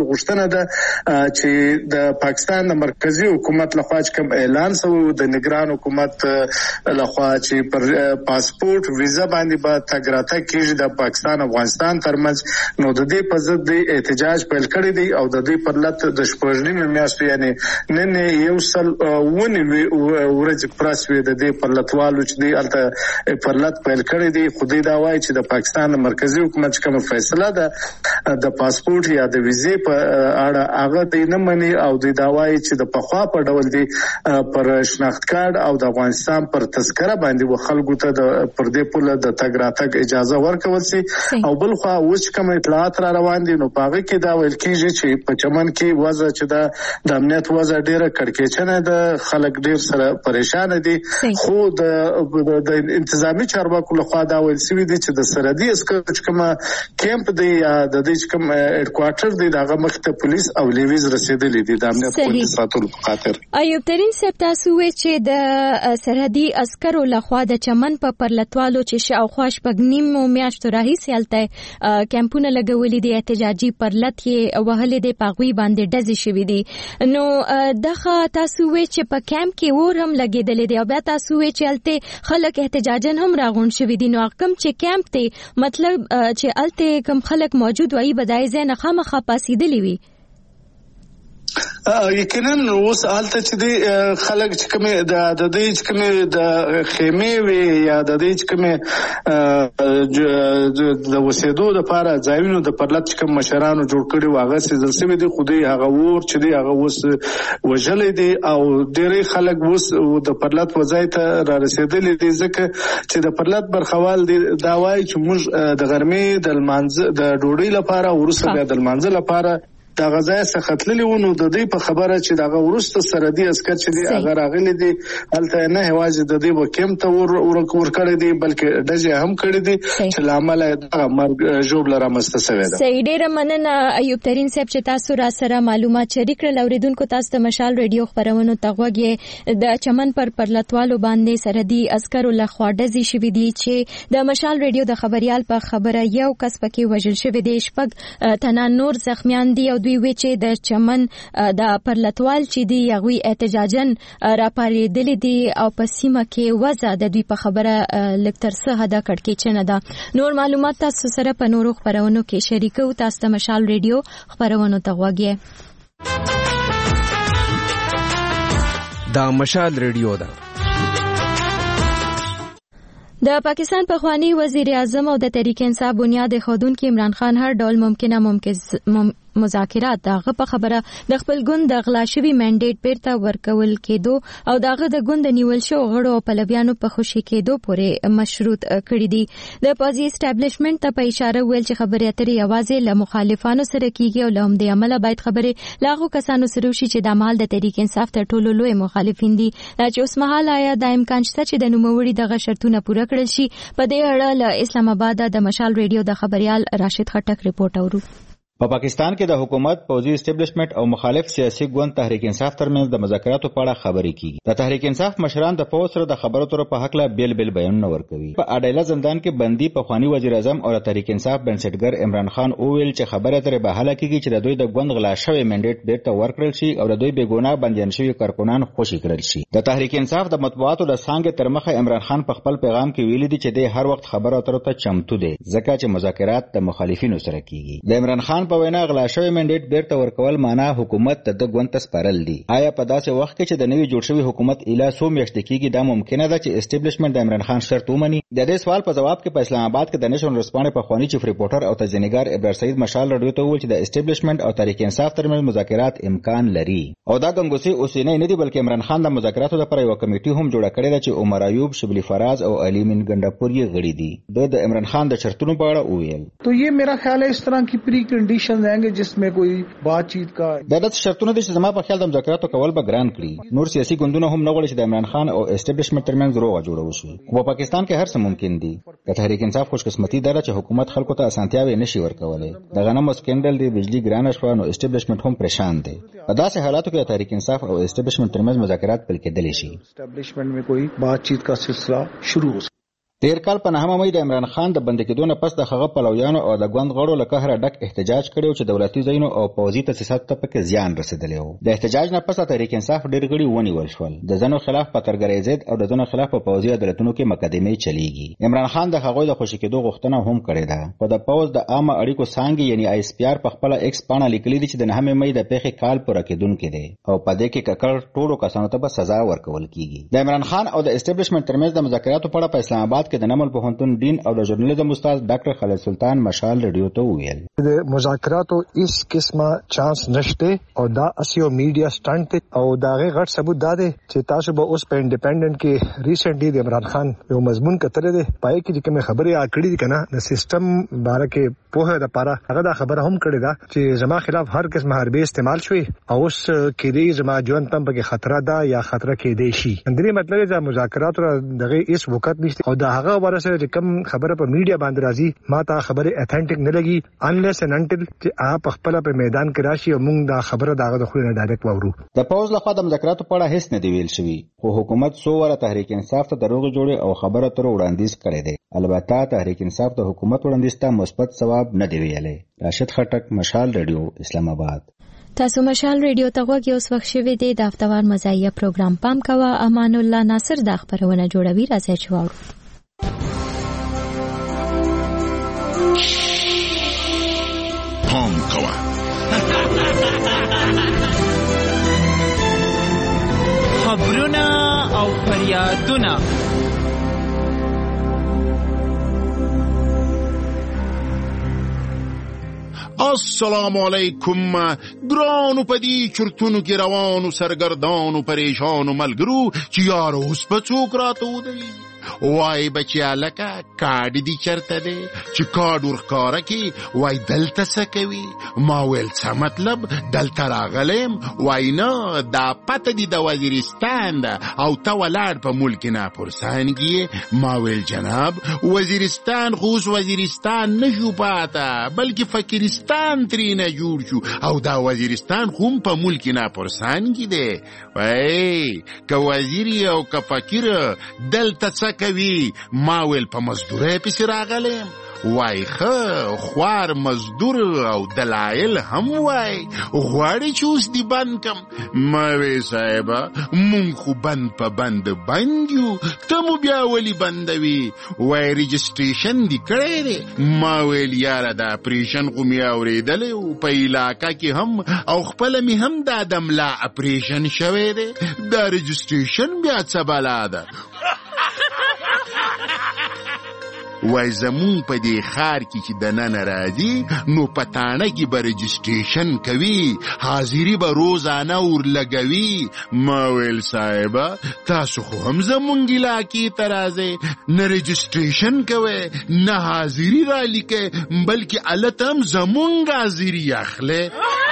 ده چې د پاکستان د مرکزی حکومت لخوا کوم اعلان شوی د نگران حکومت لخوا چې پر پاسپورت ویزا باندې به تګ راتګ کیږي د پاکستان افغانستان ترمنځ، نو د دې په ضد د احتجاج پیل کړی دی او د دې پر لټ د شپږنیمې میاشتې یعنی نن یو سل ونی ورځ پرسوي د دې پر لټوالو چې دی الته پر لټ پیل کړی دی. خو دې دا وایي چې د پاکستان مرکزی حکومت کوم فیصله ده د پاسپورت یا د ویزې په اړه هغه دې نه مني او دې دا وایي چې د پخوا په ډول دی پر شناخت کارت او د افغانستان پر تذکره باندې و خلکو ته د پر دې پوله د تګ راتګ اجازه ورکول سي. او بل خو اوس کوم اطلاعات را روان دي نو پاغه کې دا ویل کیږي چې په چمن کې وضع چې دا د امنیت وضع ډیره کړکېچنه ده، خلک ډیر سره پریشان دي. خو د د انتظامی چارواکو لخوا دا ویل سوي دي چې د سرحدي عسکرو کوم کیمپ دی یا د دې کوم هډ کوارټر دی دغه مخته پولیس او لیویز رسیدلي دي د امنیت په ساتلو په خاطر. ایوب ترين صاحب تاسو وایي چې د سرحدي عسکرو لخوا د چمن په پرلتوالو چې شاوخوا شپږنیم میاشتو راهیسې هلته کیمپونه لګولي دي احتجاجي پرلت یې وهلې دي پاغوي باندې ډزې شوي دي، نو دغه تاسو وایي چې په کیمپ کې اور هم لګېدلې دي او بیا تاسو وایي چې هلته خلک احتجاجن هم راغونډ شوي دي، نو کوم چې کیمپ دی مطلب چې هلته کوم خلک موجود وایي بدای ځای نه خامخا پاسېدلي وي. یقینا اوس حالت چې دی خلک چې کوم د د دې چې کوم د خیمه وي یا د دې چې کوم د وسیدو د لپاره ځایونو د پرلط کوم مشرانو جوړ کړي واغه سي ځل دی خو دی هغه ور چې دی هغه اوس وجلې دي او ډېری خلک اوس د پرلط وځای ته را رسیدلې دي ځکه چې د پرلط برخوال دی دا وایي چې موږ د غرمې د المانځ د ډوډۍ لپاره ورسره بیا د المانځ لپاره دا غځای سختللی ونه د دې په خبره چې دا ورسته سرحدي عسكر چې دی هغه راغلي دي الته نه هواز د دې وکم ته ور ور کړی دي بلکې دجه هم کړی دي چې لامل د مرګ جوړ لره مستسوي ده. سید ډیر مننه ایوب ترين صاحب چې تاسو را سره معلومات شریک کړل. اوریدونکو تاسو ته مشال ریډیو خبرونو تغوږی د چمن پر پرلتوالو باندې سرحدي عسكرو لخوا ډزې شوې دي چې د مشال ریډیو د خبريال په خبره یو کس پکې وژل شوی دی، شپږ تنه نور زخمیان دي او دوی وی چې د چمن د پرلتوال چې دی یغوي احتجاجن را پاریدل دي او په سیمه کې وضع د دوی په خبره لکتر څه حدا کړکېچنه ده. نور معلومات تاسو سره په نورو خبرونو کې شریکو. تاسو ته مشال ریډیو خبرونو ته غوږی دا مشال ریډیو ده. د پاکستان پخوانی وزیر اعظم او د تحریک انصاف بنیاد خودونکو عمران خان هر ډول ممکنه ممکن مذاکرات دغه په خبره د خپل ګوند د غلا شوی منډیټ بیرته ورکول کېدو او دغه د ګوند نیول شو غړو او پلویانو په خوشي کېدو پورې مشروط کړی دي. د پازي اسټابلیشمنت ته په اشاره ویل چې خبرې اترې یوازې له مخالفانو سره کیږي او له همدې عمله باید خبرې لاغو کسانو سره وشي چې د مال د تحریک انصاف تر ټولو لوی مخالفین دي. دا چې اوس مهال آیا د امکان شته چې د نوموړي دغه شرطونه پوره کړل شي؟ په دې اړه له اسلام آباد د مشال ریډیو د خبريال راشد خټک ریپورت اورو. په پا پاکستان کې د حکومت پوځي اسټابلیشمنت او مخالف سیاسي ګوند تحریک انصاف ترمنځ د مذاکراتو په اړه خبرې کیږي. د تحریک انصاف مشران د پوځ سره د خبرو اترو په حق لا بیل بیل بیانونه ورکوي. په اډایلا زندان کې بندي په خواني وزیر اعظم او تحریک انصاف بنسټګر عمران خان اوویل چې خبره ترې به حل کیږي چې د دوی د ګوند غلا شوی منډیټ بیرته ورکړل شي او د دوی بیګناه بندیان شوی کارکونان خوشي کړل شي. د تحریک انصاف د مطبوعاتو د څنګه تر مخه عمران خان په خپل پیغام کې ویلي دي چې د هر وخت خبرو اترو ته چمتو دي ځکه چې مذاکرات د مخالفینو سره کیږي. د عمران خان په وینا غلا شوی منډیټ بیرته ورکول معنا حکومت ته د ګوند ته سپارل دي. آیا په داسې وخت کې چې د نوي جوړ شوی حکومت اله سو میاشتې کېږي دا ممکنه ده چې اسټابلیشمنت د عمران خان شرط ومني؟ د دې سوال په جواب کې په اسلام آباد کې د نېشنل رسپانډ په خواني چیف ریپورټر او تجزیه‌نګار ابرار سعید مشال رادیو ته وویل چې د اسټابلیشمنت او تحریک انصاف ترمنځ مذاکرات امکان لري او دا ګنګوسي اوسینه نه دي بلکې عمران خان د مذاکراتو لپاره یو کمیټي هم جوړه کړې ده چې عمر ایوب، شبلی فراز او علي من ګنداپور یې غړي دي. د عمران خان د شرطونو په اړه وویل تو یہ میرا خیال ہے اس طرح کی پری کنڈیشنز ہیں کہ جس میں کوئی بات چیت کا د دې شرطونه دي چې زما په خیال د مذاکراتو کول به ګران کړي. نور سیاسي ګوندونه هم نه غواړي چې د عمران خان او اسټابلیشمنت ترمنځ روغه جوړه وشي. په پاکستان کې هر څه ممکن دي. د تحریک انصاف خوشقسمتي ده چې حکومت خلکو ته اسانتیاوي نشي ورکولای. د غنمو سکندل دی، بجلی ګرانه شو، نو اسټابلیشمنت هم پریشان دي. په داسې حالاتو کې تحریک انصاف او اسټابلیشمنت ترمنځ مذاکرات پیل کېدلی شي. اسټابلیشمنت میں کوئی بات چیت کا سلسلہ شروع ہو تیر کال په نهمه مې د عمران خان د بند کېدو نه پس د هغه پلویانو او د ګوند غړو له قهره ډک احتجاج کړی چې دولتي ځایونو او پوځي تاسیساتو ته پکې زیان رسېدلی و. د احتجاج نه پس تحریک انصاف ډېر غړي ونیول شول. د ځینو خلاف په ترګرۍ ضد او د ځینو خلاف په پوځي عدالتونو کې مقدمې چلیږي. عمران خان د هغوی د خوشي کېدو غوښتنه هم کړې ده. خو د پوځ د عامه اړیکو څانګې یعنی آی اس پی آر په خپله ایکس پاڼه لیکلي دي چې د نهمې مې د پیښې کال پوره کېدونکی دی او په دې کې ککړ ټولو کسانو ته به سزا ورکول کیږي. د عمران خان او د اسټابلیشمنت ترمنځ د مذاکراتو په اړه په اسلام آباد کې د نمل پوهنتون ډین او د ژورنالیزم استاد ډاکټر خالد سلطان مشال ریډیو ته وویل د مذاکراتو هیڅ قسمه چانس نشته او دا اسیو میډیا سټانټ او دا غي غټ ثبوت دا دی چې تاسو به اوس په انډیپندنت کې ریسنټلی د عمران خان یو مضمون کتل دي پای کې کوم خبره اکړې دي کنه د سیستم باره کې په هغه لپاره هغه دا خبره هم کړې ده چې زما خلاف هر قسم حربي استعمال شوی او اوس کې دې زما ژوند تم په خطر ده یا خطر کې دی شي. اندري مطلب دا مذاکرات دغه هیڅ وخت نشته او دا هغه ورسره کوم خبره په میډیا باندې راځي ما ته خبره اتھنټیک نه لګي انلیس ان انټل چې اپ خپل په میدان کې راشي او موږ دا خبره داغه د خو نه ډایرکټ وورو. د پوز لخوا د مذاکراتو په اړه هیڅ نه دی ویل شوی خو حکومت سو وره تحریک انصاف ته دروغ جوړي او خبره تر وړاندیز کړي دي. البته تحریک انصاف د حکومت وړاندیز ته مثبت ثواب نه دی ویلي. راشد خټک مشال ریډیو اسلام آباد. تاسو مشال ریډیو ته غوږ یو وخت شوي دي د هفتوار مزایه پروګرام پام کوه. امان الله ناصر د خبرونه جوړوي راځي چې واورو. پام کوه خبرونه او فریادونه السلام علیکم ګرانو پدی چرتونو کې روانو سرګردانو پریشانو ملګرو چې یار اوس په څوک راته ودی وای بچیا لکه کاډ دی چرته دی چې کاډ ورخاره کې وای دلته څه کوي ما ویل څه مطلب دلته راغلم وای نه دا پته دی د وزیرستان ده او ته ولاړ په ملک نه پرسانګي ما ویل جناب وزیرستان خو وزیرستان نشو پاته بلکې فقیرستان ترینه جوړ شو او دا وزیرستان خو په ملک نه پرسانګي دی وای که وزیر او که فقیر دلته څه کوي ما ویل په مزدورۍ پسې راغلم وای خه خوار مزدور او دلایل هم وای غواړي چې اوس دی بند کم ما وی صاحبه مونږ خو بند په بند بند یو ته مو بیا ولی بندوي وای رجسټریشن دی کړی دی ما ویل یاره دا اپریشن خو مې اورېدلی و په علاقه کې هم او خپله مې هم دا دملا اپریشن شوی دی دا رجسټریشن بیا څه بلا ده وای زمون په دې خار کې چې د نن راځي نو پټانه کې به رجسټریشن کوي حاضری به روزانه ورلګوي ما ویل صاحبه تاسو خو هم زمونږ علاقې ته راځئ نه رجسټریشن کوئ نه حاضری را لیکئ بلکې هلته هم زمونږ حاضري اخلئ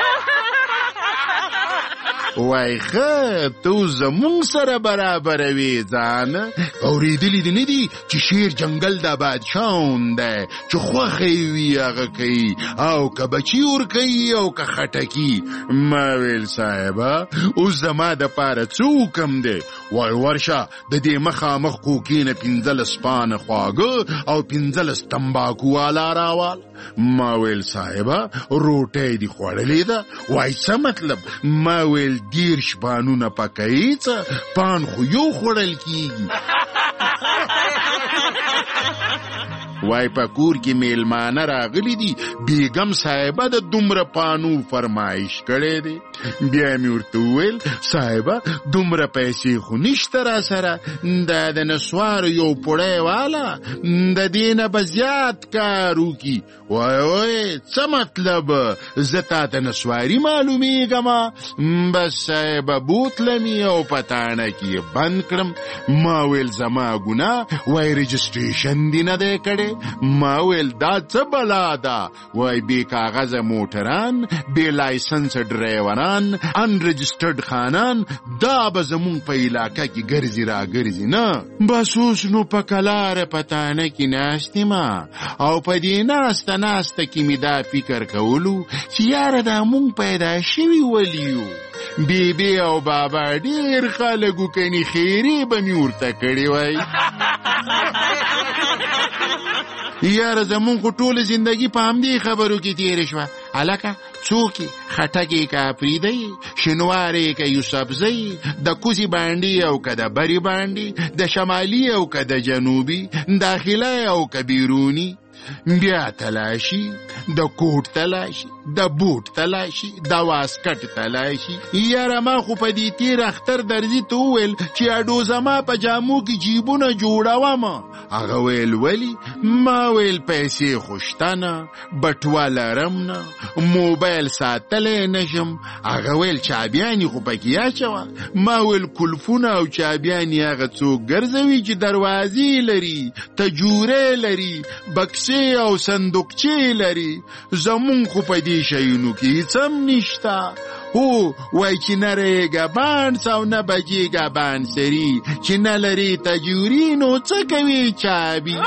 وای خه تو زمونږ سره برابروي ځان اورېدلي دي نه دي چې شیر جنګل د بادشاهون دی چې خوښه یې وي هغه کوي او که بچي ورکوي او که خټکي ما ویل صاحبه اوس زما دپاره څه حکم دی وای ورشه د دې مخامخ کوکینه پنځلس پانه خواږه او پنځلس تمباکو والا راوال ما ویل صاحبه روټۍ دي خوړلې ده وای څه مطلب ما ویل دیر شپانونه پکوي څه پان خو یو خوړل کیږي وای په کور کې میلمانه راغلی دي بیګم صاحبه د دومره پانو فرمایش کړی دی بیا مې ورته وویل صاحبه دومره پیسې خو نشته را سره دا د نسوارو یو پوړی والا د دې نه به زیات کار وکړي وای وای څه مطلب زه تا ته نسواري معلومیږم بس صاحبه بوتله مې او پټانه کې بند کړم ما ویل زما ګناه وای رجسټریشن دې نه دی کړی ما ویل دا څه بلا ده وای بې کاغذه موټران بې لایسنس ډرایوران ان رجسټرډ خانان دا به زمونږ په علاقه کې ګرځي را ګرځي نه بس اوس نو په کلاره پټانه کې ناست یم او په دې ناسته ناسته کې مې دا فکر کولو چې یاره دا مونږ پیدا شوي ولي یو بیبي او بابا ډېر خلک وکني خیرې به مې ورته کړې وای یاره زمون خو ټوله زندگی په همدې خبرو کې تیره شوه. هلکه څوک یې؟ خټکې که افریدی، شینوارې که یوسفزۍ، د کوزي بانډي او که د بري بانډي، د شمالي او که د جنوبي، داخله او که بیروني، بیا تلاشي، د کوټ تلاشي، د بوټ تلاشي، د واسکټ تلاشي. یاره ما خو په دې تیر اختر درځي ته وویل چې اډو زما په جامو کې جیبونه جوړوم. هغه ویل ولی؟ ما ویل پیسې خو شته نه، بټوه لرم نه، موبایل ساتلی نشم. هغه ویل چابیانې خو پکې اچوه. ما ویل کلفونه او چابیانې هغه څوک ګرځوي چې دروازې لري، تجورې لري، بکسې او صندوقچې لري. زمون خو په دې شیونو کې هیڅ هم نشته. هو وای چې نه ریږه بانس او نه بجیږه بانسري، چې نه لري تجوري نو څه کوي چابي.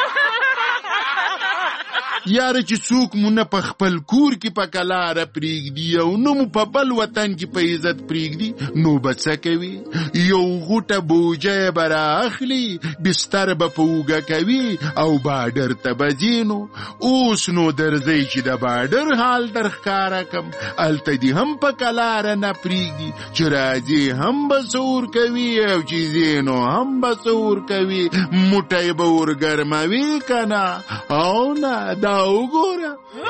یاره چې څوک مو نه په خپل کور کې په کلاره پرېږدي او نه مو په بل وطن کې په عزت پرېږدي نو به څه کوي؟ یو غوټه بوجه به رااخلي، بستر به په اوږه کوي او باډر ته به ځي. نو اوس نو درځئ چې د باډر حال در ښکاره کم. هلته دې هم په کلاره نه پرېږدي چې راځي هم به څه کوي او چې ځي نو هم به څه کوي. موټی به ورګرموي که نه؟ او نه دا وګوره.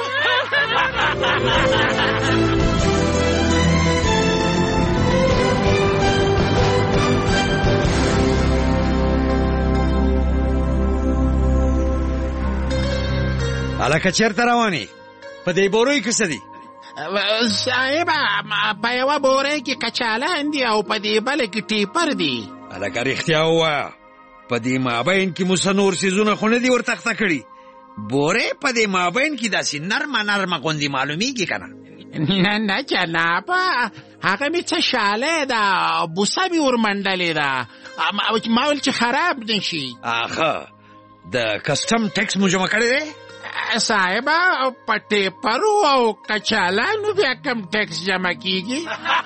هلکه چېرته روانې؟ په دې بوروی کې څه دي؟ صاحب په یوه بورۍ کې کچالان دي او په دې بله کې ټیپر دي. هلکه رښتیا ووایه، په دې مابین کې مو څه نور څیزونه خو نه دي ورتخته کړي؟ بورې په دې مابین کې داسې نرمه نرمه غوندې معلومیږي که نه؟ نه نه جناب، هغه مې څه شالی ده، بوسه مې ورمنډلې ده. ما ویل چې خراب نه شي. آخه د کسټم ټیکس مو جمع کړی دی؟ صاحب په ټیپرو او کچالانو بیا کم ټیکس جمع کیږي؟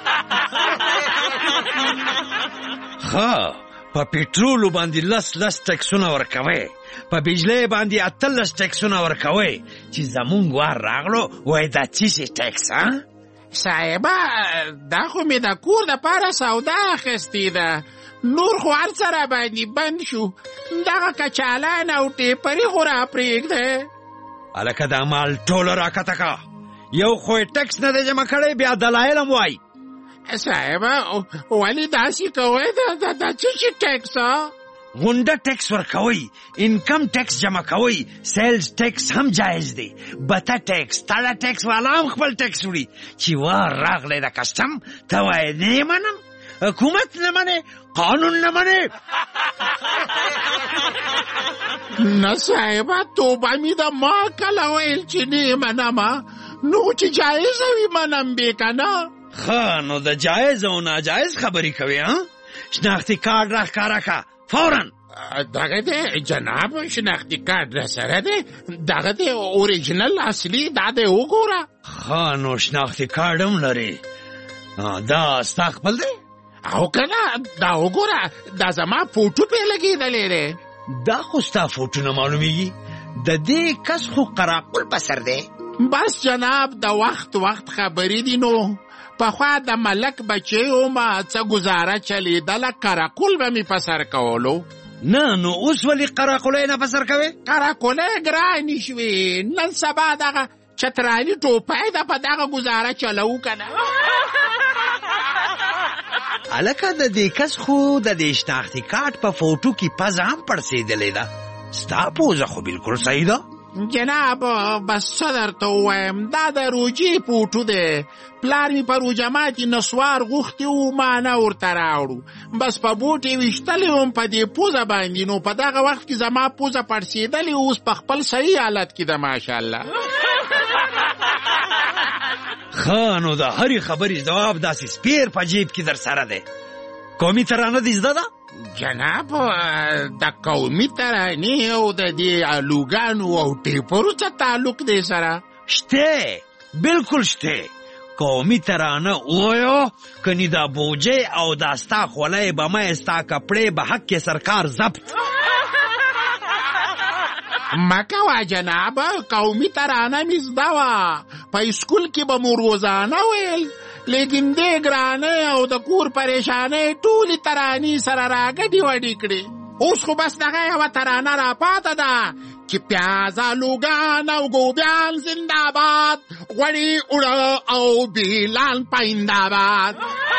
ښه، په پټرولو باندې لس لس ټیکسونه ورکوئ، په بجلی باندې اتلس ټیکسونه ورکوئ، چې زمونږ وار راغلو وای دا څه شي ټیکس؟ صاحب دا خو مې د کور دپاره سودا اخیستې ده، نور خو هر څه را باندې بند شو. دغه کچالان او ټیپرې خو را پرېږدی. هلکه دا مال ټوله راکته که، یو خو یې ټیکس نه دی جمع کړی، بیا دلایل هم وایي. صاحب ولې داسې کوئ؟ دا څه شي ټیکس؟ غونډه ټیکس ورکوئ، انکم ټیکس جمع کوئ، سیلز ټیکس هم جایز دی، بته ټیکس، تړه ټیکس والا هم خپل ټیکس وړي. چې وار راغلی د کسټم ته وایې نه یې منم، حکومت نه منې، قانون نه منې. نه صاحب توبه مې ده، ما کله ویل چې نه یې منم؟ نو چې جایزه وي منم بې که نه؟ ښه نو د جایز او ناجایز خبرې کوې؟ شناختي کارډ راښکاره که فوراً. دغه دی جناب، شناختي کارډ را سره دی، دغه دی اوریجنل اصلي، دا دی وګوره. ښه نو شناختي کارډ هم لرې؟ دا ستا خپل دی؟ او که نه دا وګوره، دا زما فوټو پې لګېدلی دی. دا خو ستا فوټو نه معلومیږي، د دې کس خو قراقل بسر دی. بس جناب د وخت وخت خبرې دي. نو پخوا د ملک بچی ومه څه ګزاره چلیدله، قراقل به مې په سر کولو. نه نو اوس ولې قراقلی نه په سر کوې؟ قراقلی ګرانې شوې، نن سبا دغه چترالي ټوپی ده، په دغه ګزاره چلوو که نه. هلکه د دې کس خو د دې شناختي کارت په فوټو کې پزه هم پړسېدلې ده، ستا پوزه خو بلکل صحیح ده. جناب بس څه درته ووایم، دا د روجې فوټو دی. پلار مې په روژه ماتي نسوار غوښتي وو، ما نه ورته راوړو، بس په بوټ یې ویشتلی وم په دې پوزه باندې. نو په دغه وخت کې زما پوزه پړسېدلې، اوس په خپل صحیح حالت کې ده ماشاءالله. ښه نو د هرې خبرې ځواب داسې سپیر په جیب کې در سره دی. قومي ترانه دې زده ده؟ جناب د قومي ترانې او د دې الوګانو او ټیپرو څه تعلق دی سره؟ شته، بلکل شته. قومي ترانه ووایو، کنی دا بوجه او دا ستا خولی به مه ستا کپړې به حق سرکار ضبط. مکوه جناب، قومي ترانه مې زده وه، په اسکول کې به مو روزانه ویل، لیکن دې ګرانۍ او د کور پریشانۍ ټولې ترانې سره راګډې وډې کړې. اوس خو بس دغه یوه ترانه راپاته ده چې پیاز آلوګان او ګوبیان زنده‌باد، غوړي اوړه او بیلان پاینده‌باد.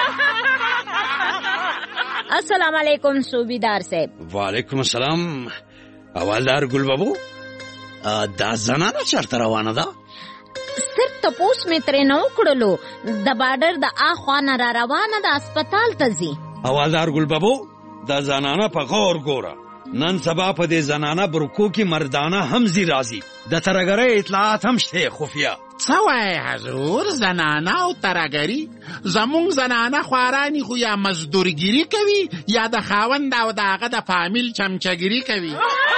السلام علیکم صوبیدار صاحب. وعلیکم السلام. حوالدار ګل بابو، دا زنانه چېرته روانه ده؟ صرف تپوس مې ترې نه وکړلو، د باډر د اخوا نه را روانه ده، اسپتال ته ځي. حوالدار ګل بابو، دا زنانه په غور ګوره، نن سبا په دې زنانه برکو کې مردانه هم ځي راځي، د ترهګرۍ اطلاعات هم شته خفیه. څه وایې حضور؟ زنانه او ترهګري؟ زمونږ زنانه خواراني خو یا مزدورګیري کوي یا د خاوند او د هغه د فامیل چمچهګیري کوي.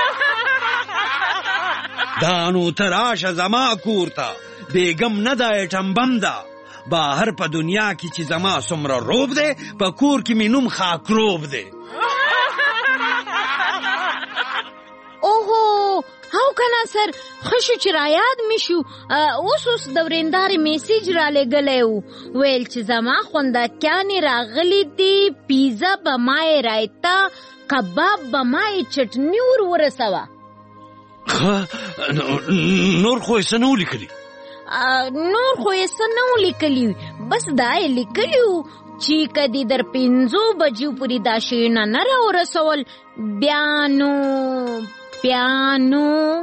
دا نو ته راشه زما کور ته، بیګم نه ده ایټم بم ده، بهر په دنیا کې چې زما څومره روب دی، په کور کې مې نوم خاکروب دی. اوهو هاو کنه سر، ښه شو چې رایاد مې شو. اوس اوس د ورېندارې میسیج را لېږلی و، ویل چې زما خوندکیانې راغلي دي، پیزا به ما یې رایتا، کباب به ما یې چټني ور ورسوه. نور خو یې څه نه و لیکلي؟ نور خو یې څه نه و لیکلي، بس دا یې لیکلي و چې که دې در پنځو بجو پورې دا شیونه نه راورسول، بیا نو بیا نو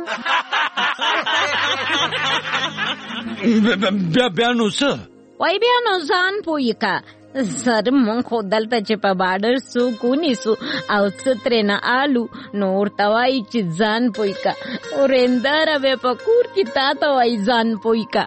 بیا بیا نو څه؟ وای بیا نو ځان پوی که. سر مونږ خو دلته چې په باډر څوک ونیسو او څه ترېنه آلو، نو ورته وایي چې ځان پوی که، ورېنداره بیا په کور کې تا ته وایي ځان پوی که.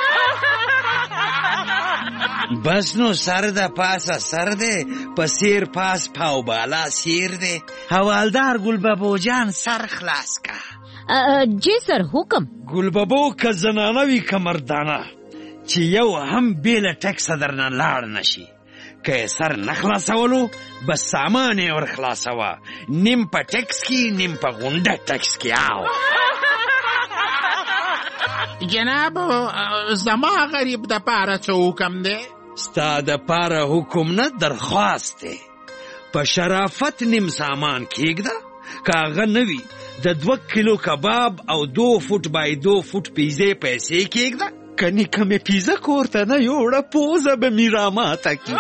بس نو سر د پاسه سر دی، په سیر پاس پاو بالا سیر دی. حوالدار ګل بابو جان سر خلاص کا. جی سر حکم. ګل بابو که زنانه وي که مردانه، چې یو هم بیله ټکسه درنه لاړ نشي، که یې سر نه خلاصولو بس سامان یې ور خلاصوه، نیم په ټکس کې نیم په غونډه ټکس کې. آو جناب، زما غریب د پاره څه حکم دی؟ ستا د پاره حکم نه، درخواست دی. په شرافت نیم سامان کېږده، که هغه نه وي د دوه کیلو کباب او دو فوټ بای دو فوټ پیزې پیسې کېږده، کنی کمې پیزه کور ته نه یوړه، پوزه به مې راماته کی.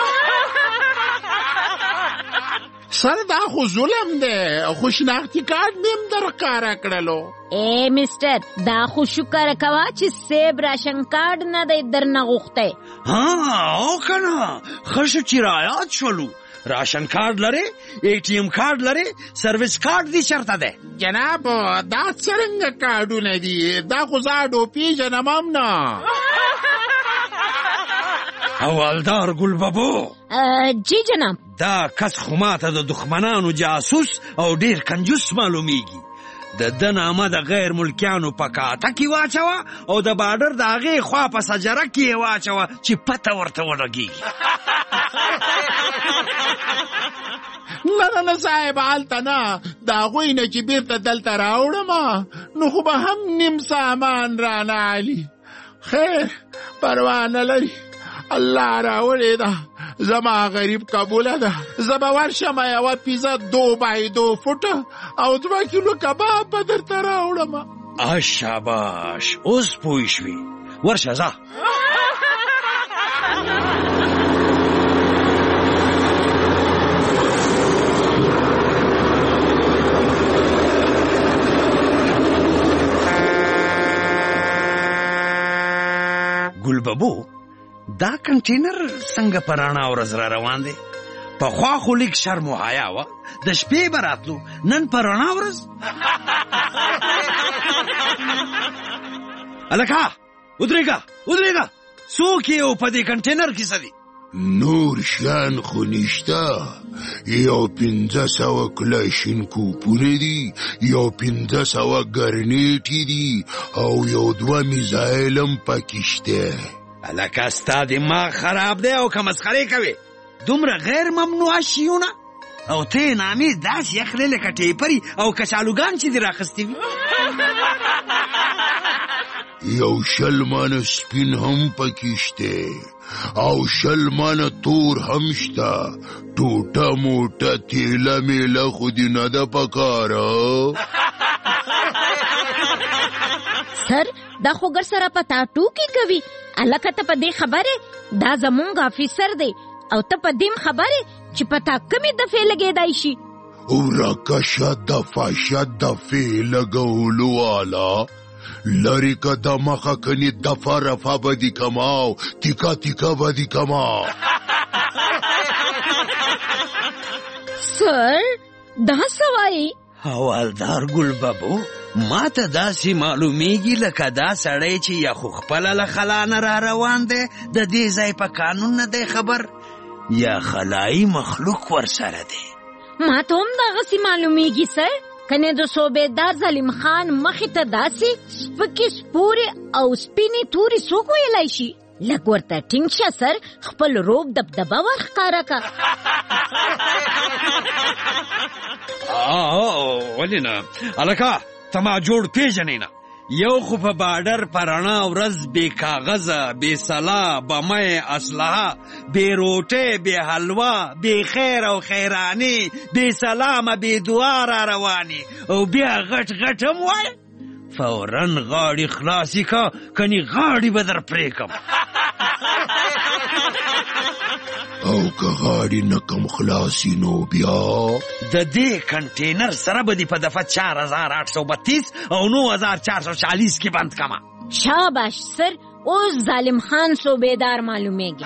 سر دا خو ظلم دی، خو شناختي کارت مې هم درښکاره کړلو. ای مسټر، دا خو شکر کوه چې سیب راشن کارت نه دی درنه غوښتی. ها او کنه ښه شو چې رایاد شولو. راشن کارت لرې، ای ټي ایم کارت لرې، سروس کارت دې چېرته دی؟ جناب دا څرنګه کارډونه دي؟ دا خو زاډو پیژنم هم نه. حوالدار ګل بابو. جی جناب. دا کس خو ماته د دښمنانو جاسوس او ډېر کنجوس معلومیږي. د ده نامه د غیر ملکیانو په کاته کې واچوه او د باډر د هغې خوا په سجره کې یې واچوه چې پته ورته ولګېږي. نه نه نه صاحب، هلته نه، د هغوی نه چې بیرته دلته راوړم نو خو به هم نیم سامان رانه علي. خیر پروا نه لري، الله راوړې ده، زما غریب قبوله ده. زه به ورشم یوه پیزه دو بای دو فوټه او دوه کیلو کباب به درته راوړم. شاباش، اوس پوه شوې، ورشه ځه. ګل بابو، دا کنټینر څنګه په راڼه ورځ را روان دی؟ پخوا خو لیک شرم و حیا وه، د شپې به راتلو، نن په رڼا ورځ. هلکه ودرېږه ودرېږه، څوک یې او په دې کنټینر کې څه دي؟ نور شیان خو نشته، یو پنځه سوه کلاشینکوپونه دي، یو پنځه سوه ګرنیټې دي او یو دوه میزایل هم پکې شته. هلکه ستا دماغ خراب دی او که مسخرې کوې؟ دومره غیر ممنوعه شیونه او ته نامې داسې یخلې لکه ټیپري او کچالوګان چې دې راخستې وي. یو شل مانه سپین هم پکې شته او شل مانه تور هم شته. ټوټه موټه تیله میله خو دې نه ده پکاره. سر دا خو ګر سره په تا ټوکې کوي. الکه ته په دې خبرې دا زمونږ افیسر دی او ته په دې خبرې چې په تا کمې دفعې لګېدای شي. ورکشه دفعه شه دفعې لګولو والا لرې که د مخه کنې دفعه رفع به دې کماو تیکه تیکه به دې کما. سر دا څه وایي؟ حوالدار ګل بابو ما ته داسې معلومیږي لکه دا سړی چې یا خو خپله له خلا نه را روان دی د دې ځای په قانون نه دی خبر یا خلایي مخلوق ورسره دی. ما ته هم دغسې معلومیږي سر. کنې د صوبیدار ظالم خان مخې ته داسې سپکې سپورې او سپینې تورې څوک ویلی شي؟ لږ ورته ټینګ شه سر، خپل روب دبدبه ورښکاره که. ولې نه هلکه ته ما جوړ پیژنې نه. یو خو په باډر په رڼا ورځ بې کاغذه بې سلا بمۍ اسلحه بې روټۍ بې حلوا بې خیر او خیرانې بې سلامه بې دعا را روانې او بیا غټ غټ هم وایه فورا غاړې خلاصې که کنې غاړې به در پرېږم. او که غاړې نه کم خلاصي نو بیا د دې کنټینر سره به دې په دفعه چار هزار آټ سو بتیس او نو هزار چار سو چالیس کې بند کما. شاباش سر، اوس ظالم خان صوبیدار معلومیږي.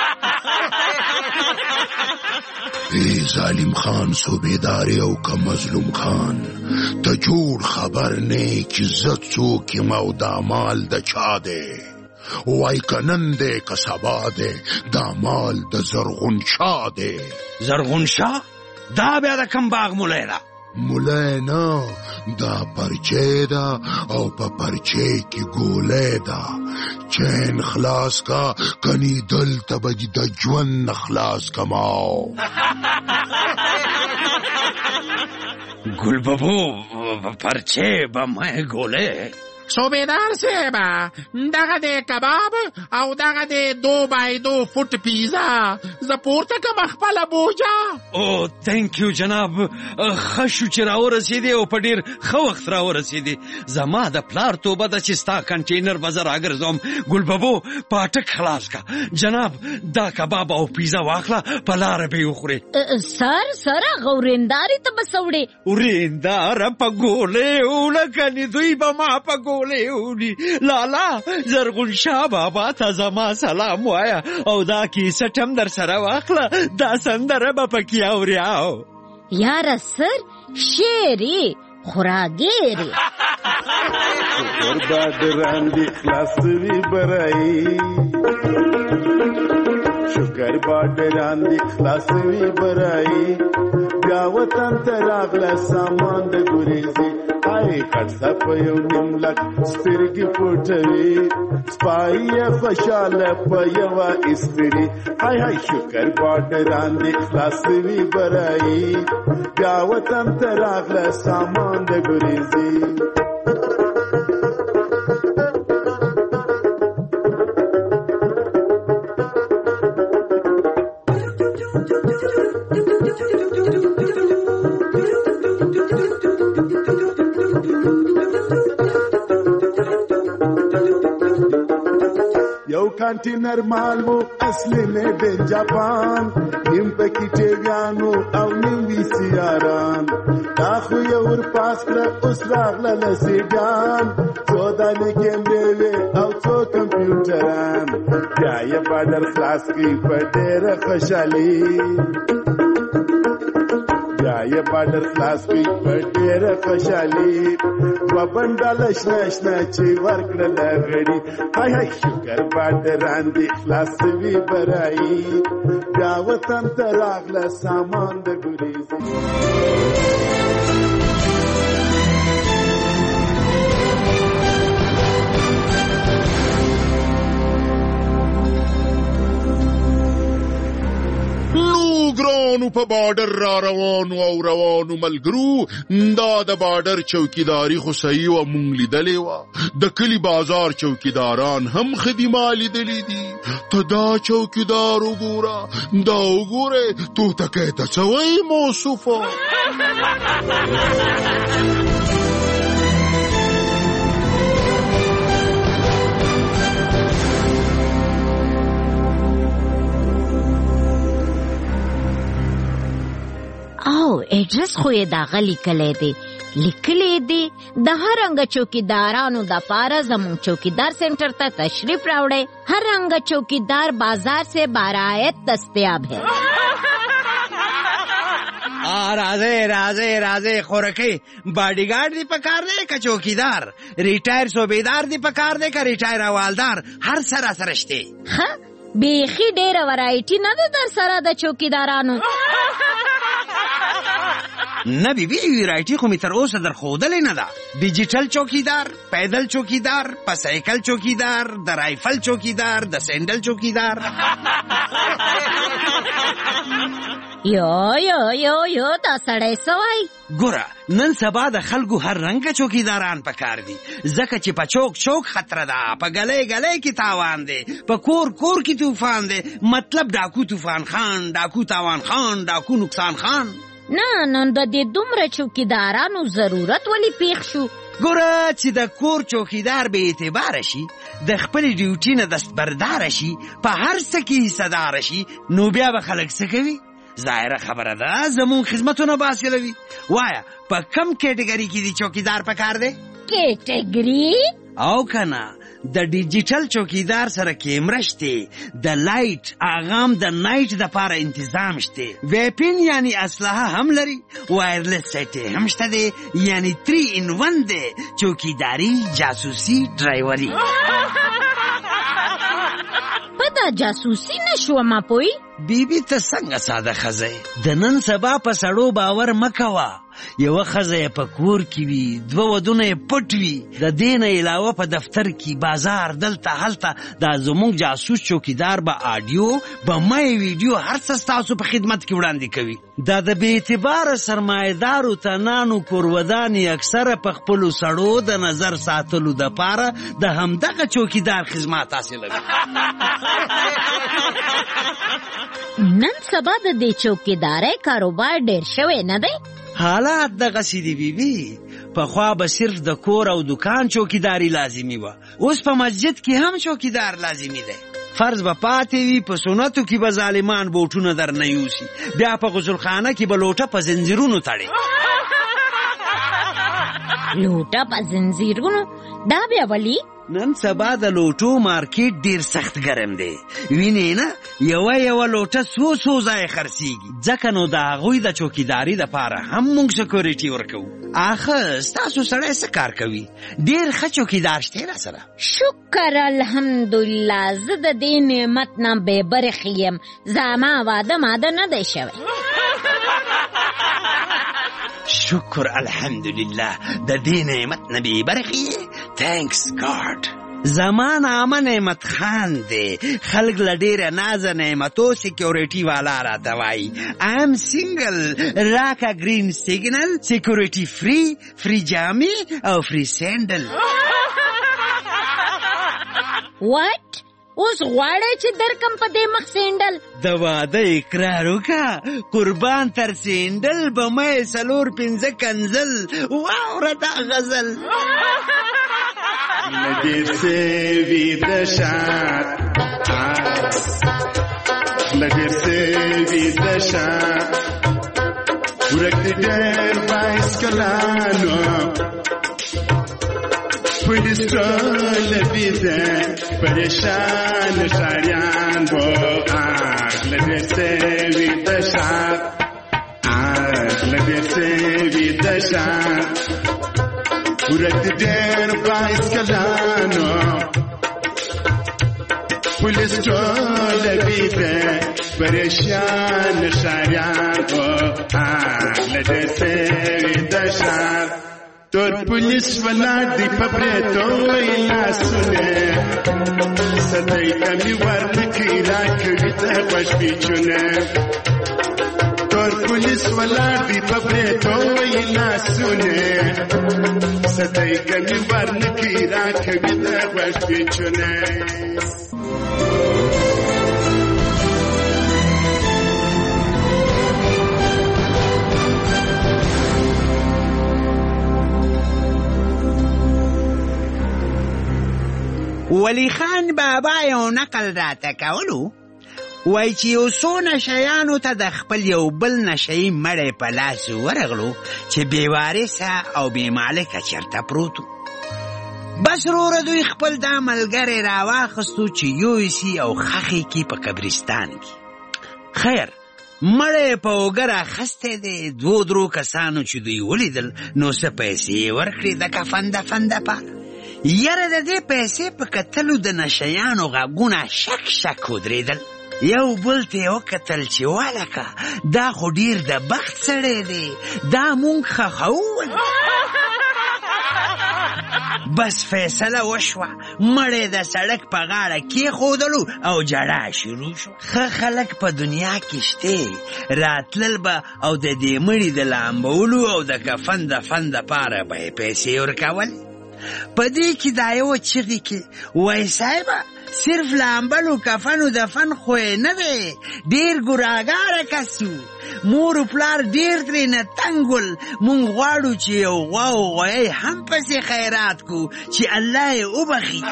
ای ظالم خان صوبیدار او که مظلوم خان ته جوړ خبر نه چې زه څوک یم او دا مال د چا دی. وای که نن دی که سبا دی دا مال د زرغون شاه دی. زرغون شاه؟ دا بیا د کم باغ مولی ده؟ مولی نه، دا پرچې ده او په پرچې کې ګولۍ ده. چین خلاص کا کنی دلته به دې د ژوند نه خلاص کماو. ګل بابو پرچې به مې ګولۍ صوبیدار صاحبه دغه د کباب او دغه د دو بای دو فوټ پیزا زه پورته کم خپله بوجه. او تhank you جناب، ښه شو چې راورسېدې او په ډېر ښه وخت راورسېدې. زما د پلار توبه ده چې ستا کنټینر به زه راګرځوم. ګل بابو پاټک خلاص کا جناب، دا کباب او پیزا واخله په لاره به یې وخورې. سر سر هغه ورېندارې ته به څه وړې؟ ورېنداره په ګولۍ وړه کنې دوی به ما په ګولۍ لالا زرغون شاه بابا ته زما سلام وایا او دا کیسټ هم در سره واخله، دا سندره به پکې اوریا. یاره سر شعرې خوراګېرې شکر بادران دی خلاصوي برای شکر بادران دی خلاصوي برای بیا وطن ته راغله سامان د ګریزي. آی کټه په یو نیم لک سترګې پټوي سپایه خوشاله په یوه استري. های های شکر بادران دی خلاصوي برای بیا وطن ته راغله سامان د ګریزي. یو کانټینر مال وو اصلي مې د جاپان، نیم پکې ټیګانو او نیم وی سیاران. دا خو یو ور پاس کړه اوس راغله لسیګان، څو دانې کیمرې وې او څو کمپیوټران. بیا یې بادر خلاص کړي په ډېره خوشحالي، بیا یې بادر خلاص کړي په ډېره خوشحالي. دوه بنډله شنه شنه چې ورکړله غړي. های های شکر بادران دی خلاصوي برایي بیا وطن ته راغله سامان د ګریزي. لو ګرانو په بارډر را روانو او روانو ملګرو دا د بارډر چوکیداری خو صحیح و مونږ لیدلې وه د کلي بازار چوکیداران هم خدمه لیدلې دي ته دا چوکیدار وګوره دا وګوره توتکۍ ته څه وایي موصوفه او ایڈریس خو یې دغه لیکلی دی لیکلی دی د هر رنګه چوکیدارانو د پاره زمون چوکیدار سینټر ته تشریف راوړی هر رنګه چوکیدار بازار سے بارایت دستیاب ہے راځه راځه راځه خورکی باډی ګارد دی پکار دی که چوکیدار ریټایر صوبیدار دی پکار دی که ریټایر حوالدار هر سره سره شته ها بیخي ډیره ورایټي نه ده در سره د چوکیدارانو نه بیبي ورایټي خو می تر اوسه در ښودلې نه ده ډیجیټل چوکیدار پیدل چوکیدار په سایکل چوکیدار د رایفل چوکیدار د سینډل چوکیدار یو یو یو یو دا سړی سوای ګوره نن سبا د خلکو هر رنګه چوکیداران پکار دي ځکه چې په چوک چوک خطر ده په ګلې ګلې کې تاوان دی په کور کور کې طوفان دی مطلب ډاکو طوفان خان ډاکو تاوان خان ډاکو نقصان خان نه نن د دې دومره چوکیدارانو ضرورت ولی پیښ شو ګوره چې د کور چوکیدار به اعتبار شي د خپل ډیوټي نه دستبردار شي په هر څه کې حصدار شي نو بیا به خلک څه کوي ظاهره خبره ده زمون خدمتونه باسلوي وایا په کم کټګری کې دي چوکیدار پکار دی کټګری او کنه د ډیجیټل چوکیدار سره کیمره شته د لایټ اغام د نایټ د پاره تنظیم شته ویپن یعنی اسلحه هم لري وایرلس سیټ هم شته دی یعنی تری ان ون دی چوکیداری جاسوسي ډرایوري پدا جاسوسي نشو ما پوي بیبي ته څنګه ساده خزه د نن سبا په سړو باور مکوا یو خزه په کور کې وي دوه ودونه پټ وي د دین علاوه په دفتر کې بازار دلته هلته د زموږ جاسوس چوکیدار به آډیو به مې ویډیو هر څه تاسو په خدمت کې وړاندې کوي دا د بې اعتبار سرمایدارو تنانو کورودانی اکثر په خپل سړو د نظر ساتلو د پاره د همدغه چوکیدار خدمات حاصلوي نن سبا د دې چوکیدارۍ کاروبار ډیر شوی نه دی حالات دغه سیدی بیبي په خوا به صرف د کور او دکان چوکیداری لازمی و اوس په مسجد کې هم چوکیدار لازمی دی فرض به پاتې وي په سنتو کې به ظالمان بوټونه در نه یوسي بیا په غسلخانه کې به لوټه په زنځیرونو تړي لوټه په زنځیرونو دا بیا ولی نن سبا د لوټو مارکیټ ډیر سخت ګرم دی وینې نه یو یو لوټه سو سو ځای خرڅیږي ځکه نو د هغوی د چوکیداری د پاره هم موږ سکیورټي ورکوو اخه ستاسو سړی څه کار کوي ډیر ښه چوکیدار شته را سره شکر الحمدلله زه د دې نعمت نه بې برخې یم زما واده ماده نه دی شوی شکر الحمدلله د دې نعمت نه بې برخې تhanks God زمان آمه نعمت خان دی خلق لدیر ناز نعمتو سیکیوریٹی والا را دوائی I'm single راکا گرین سیگنل سیکیوریٹی فری فری جامی او فری سینڈل What? اوس غواړی چې درکم په دې مخ سینډل د واده اقرار وکړه قربان تر سینډل به مې څلور پنځه کنزل واوره دا غزل لګې سوي د شات لګې سوي د شات ورک دې ډېر بایسکلانو پولیسټرول بیزه پریشان شاریان بو آگ لگے سیوی دشات آگ لگے سیوی دشات ورد دیر بائیس کلانو پولیسټرول بیزه پریشان شاریان بو آگ لگے سیوی دشات تور پولیس ولاړ دی په بریتو وای لاسونه ستای کمی ورنکی راکړی ته پښپیچونه تور پولیس ولاړ دی په بریتو وای لاسونه ستای کمی ورنکی راکړی ته پښپیچونه ولی خان بابا یو نقل راته کولو وای چې یو څو نشیانو ته د خپل یو بل نشی مړی په لاس ورغلو چې بې وارثه او بې مالکه چېرته پروت و. بس وروره دوی خپل دا ملګری راواخیستو چې یوسي او خښې کړي په قبرستان کې. خیر مړی په اوږه راخستی دی. دوو درو کسانو چې دوی ولیدل نو څه پیسې یې ورکړې د کفن دفن دپاره. یاره د دې پیسې په کتلو د نشیانو غږونه شک شک ودرېدل. یو بل ته یې وکتل چې والکه دا خو ډېر د بخت سړی دی، دا مونږ خښوو. بس فیصله وشوه، مړی د سړک په غاړه کېښودلو او جړا شروع شو. ښه خلک په دنیا کې شته، راتلل به او د دې مړي د لامبولو او د کفن دفن دپاره به یې پیسې ورکول. په دې کې دا یوه چغې کې وای صاحبه صرف لامبلو کفن و دفن خو یې نه دی، ډېر ګناهګاره کس و، مور و پلار ډېر ترېنه تنګ ول. مونږ غواړو چې یو غوا او غویی هم پسې خیرات کو چې الله یې وبخي.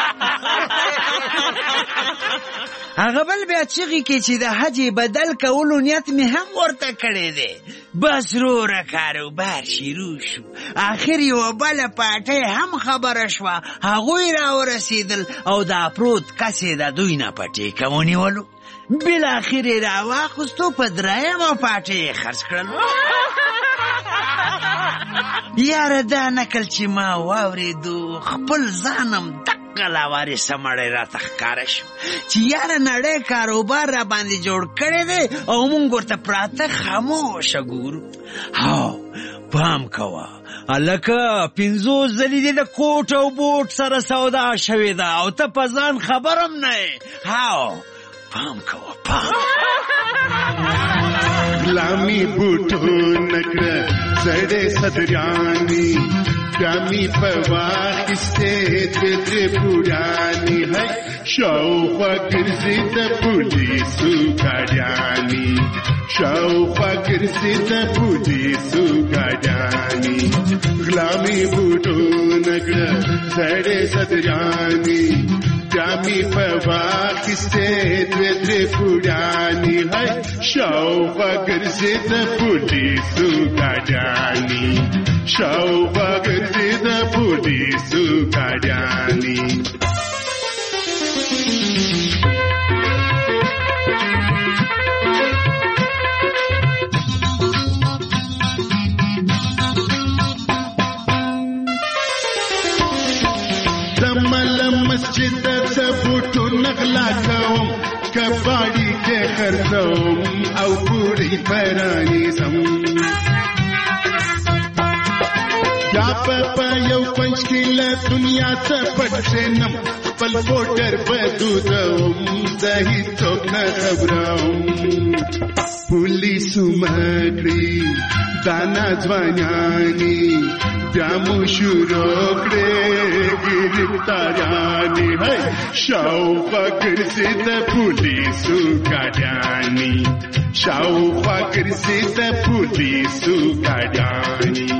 هغه بل بیا چغې کې چې د حج بدل کولو نیت مې هم ورته کړی دی. بس وروره کاروبار شروع شو. آخر یوه بله پاټۍ هم خبره شوه، هغوی راورسېدل او دا پروت کس یې د دوی نه په ټیکه ونیولو. بالاخر یې راواخیستو، په درېیمه پاټۍ یې خرڅ کړل. یاره دا نکل چې ما واورېدو خپل ځانم دقه لاوارثه مړی راته ښکاره شو چې یاره نړۍ کاروبار را باندې جوړ کړی دی او مونږ ورته پراته خاموشه ګورو. هاو پام کوه هلکه، پنځوس ځلې دې د کوټ او بوټ سره سودا شوې ده او ته په ځان خبر هم نه یې. هاو پام کوه پام. غلامی بوټو نکړه زړې صدرانی ګامي په واخیستې دوې درې بوډانې هی شاوخوا ګرځي د پولیسو ګاډیانې شاوخوا ګرځي د پولیسو ګاډیانې غلامی بوټو نکړه زړې صدرانی ګامي په واخیستې دوې درې بوډانې هی شاوخوا ګرځي د پولیسو ګاډیانې شاوخوا ګرځي د پولیسو ګاډیانې. مسجد ته بوټو نغلا کوم، کباړي کې خرڅوم او پوری پرانیزم. یا په یو پنځ کې له دنیا ته پټ شنم، خپل بوټر بدودوم، زه هیڅوک نه خبروم. پولیسو مکړي دانا ځوانیانې بیا مو شروع کړې ګرفتاریانې هی شاوخوا ګرځي د پولیسو ګاډیانې شاوخوا ګرځي د پولیسو ګاډیانې.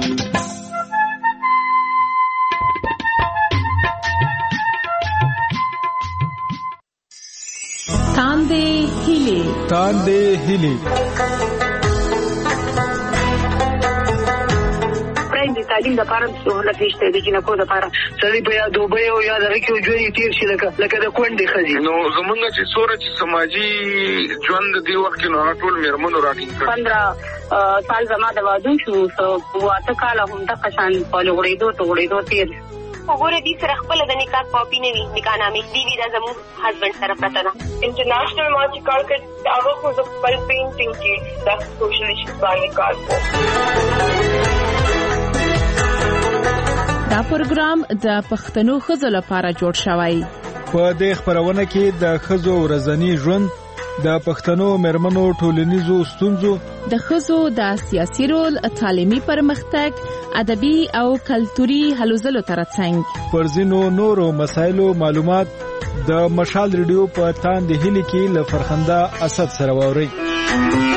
تاندې هیلې تاندې هیلې تعلیم د پاره سہولت نشته د جنکو د پاره سړي په یا دوبه او یا دغه کې ژوند تیر شي لکه لکه د کونډې خزي. نو زمونږ چې سوره چې سماجی ژوند دی وخت نو ټول میرمنو راټینګ کړ. پندرہ سال زما د واده شو واته کال هم د قشان په لغړېدو ته غړېدو تیر. وګوره دې سره خپل د نکاح کاپی نه وي، نکاح نامې دی وی دا زموږ هسبند سره پته ده. انټرنیشنل ما چې کار کړ هغه خو د خپل پینټینګ کې د سوشل ایشوز باندې کار کوي. دا پروګرام د پښتنو ښځو لپاره جوړ شوی. په دې خبرونه کې د ښځو ورځنی ژوند، د پښتنو مېرمنو ټولنیزو ستونزو، د ښځو د سیاسي رول، تعلیمي پرمختګ، ادبي او کلتوري هلو ځلو ترڅنګ پر ځینو نورو مسایلو معلومات د مشال ریډیو په تاند هلي کې له فرخنده اسد سره واوري.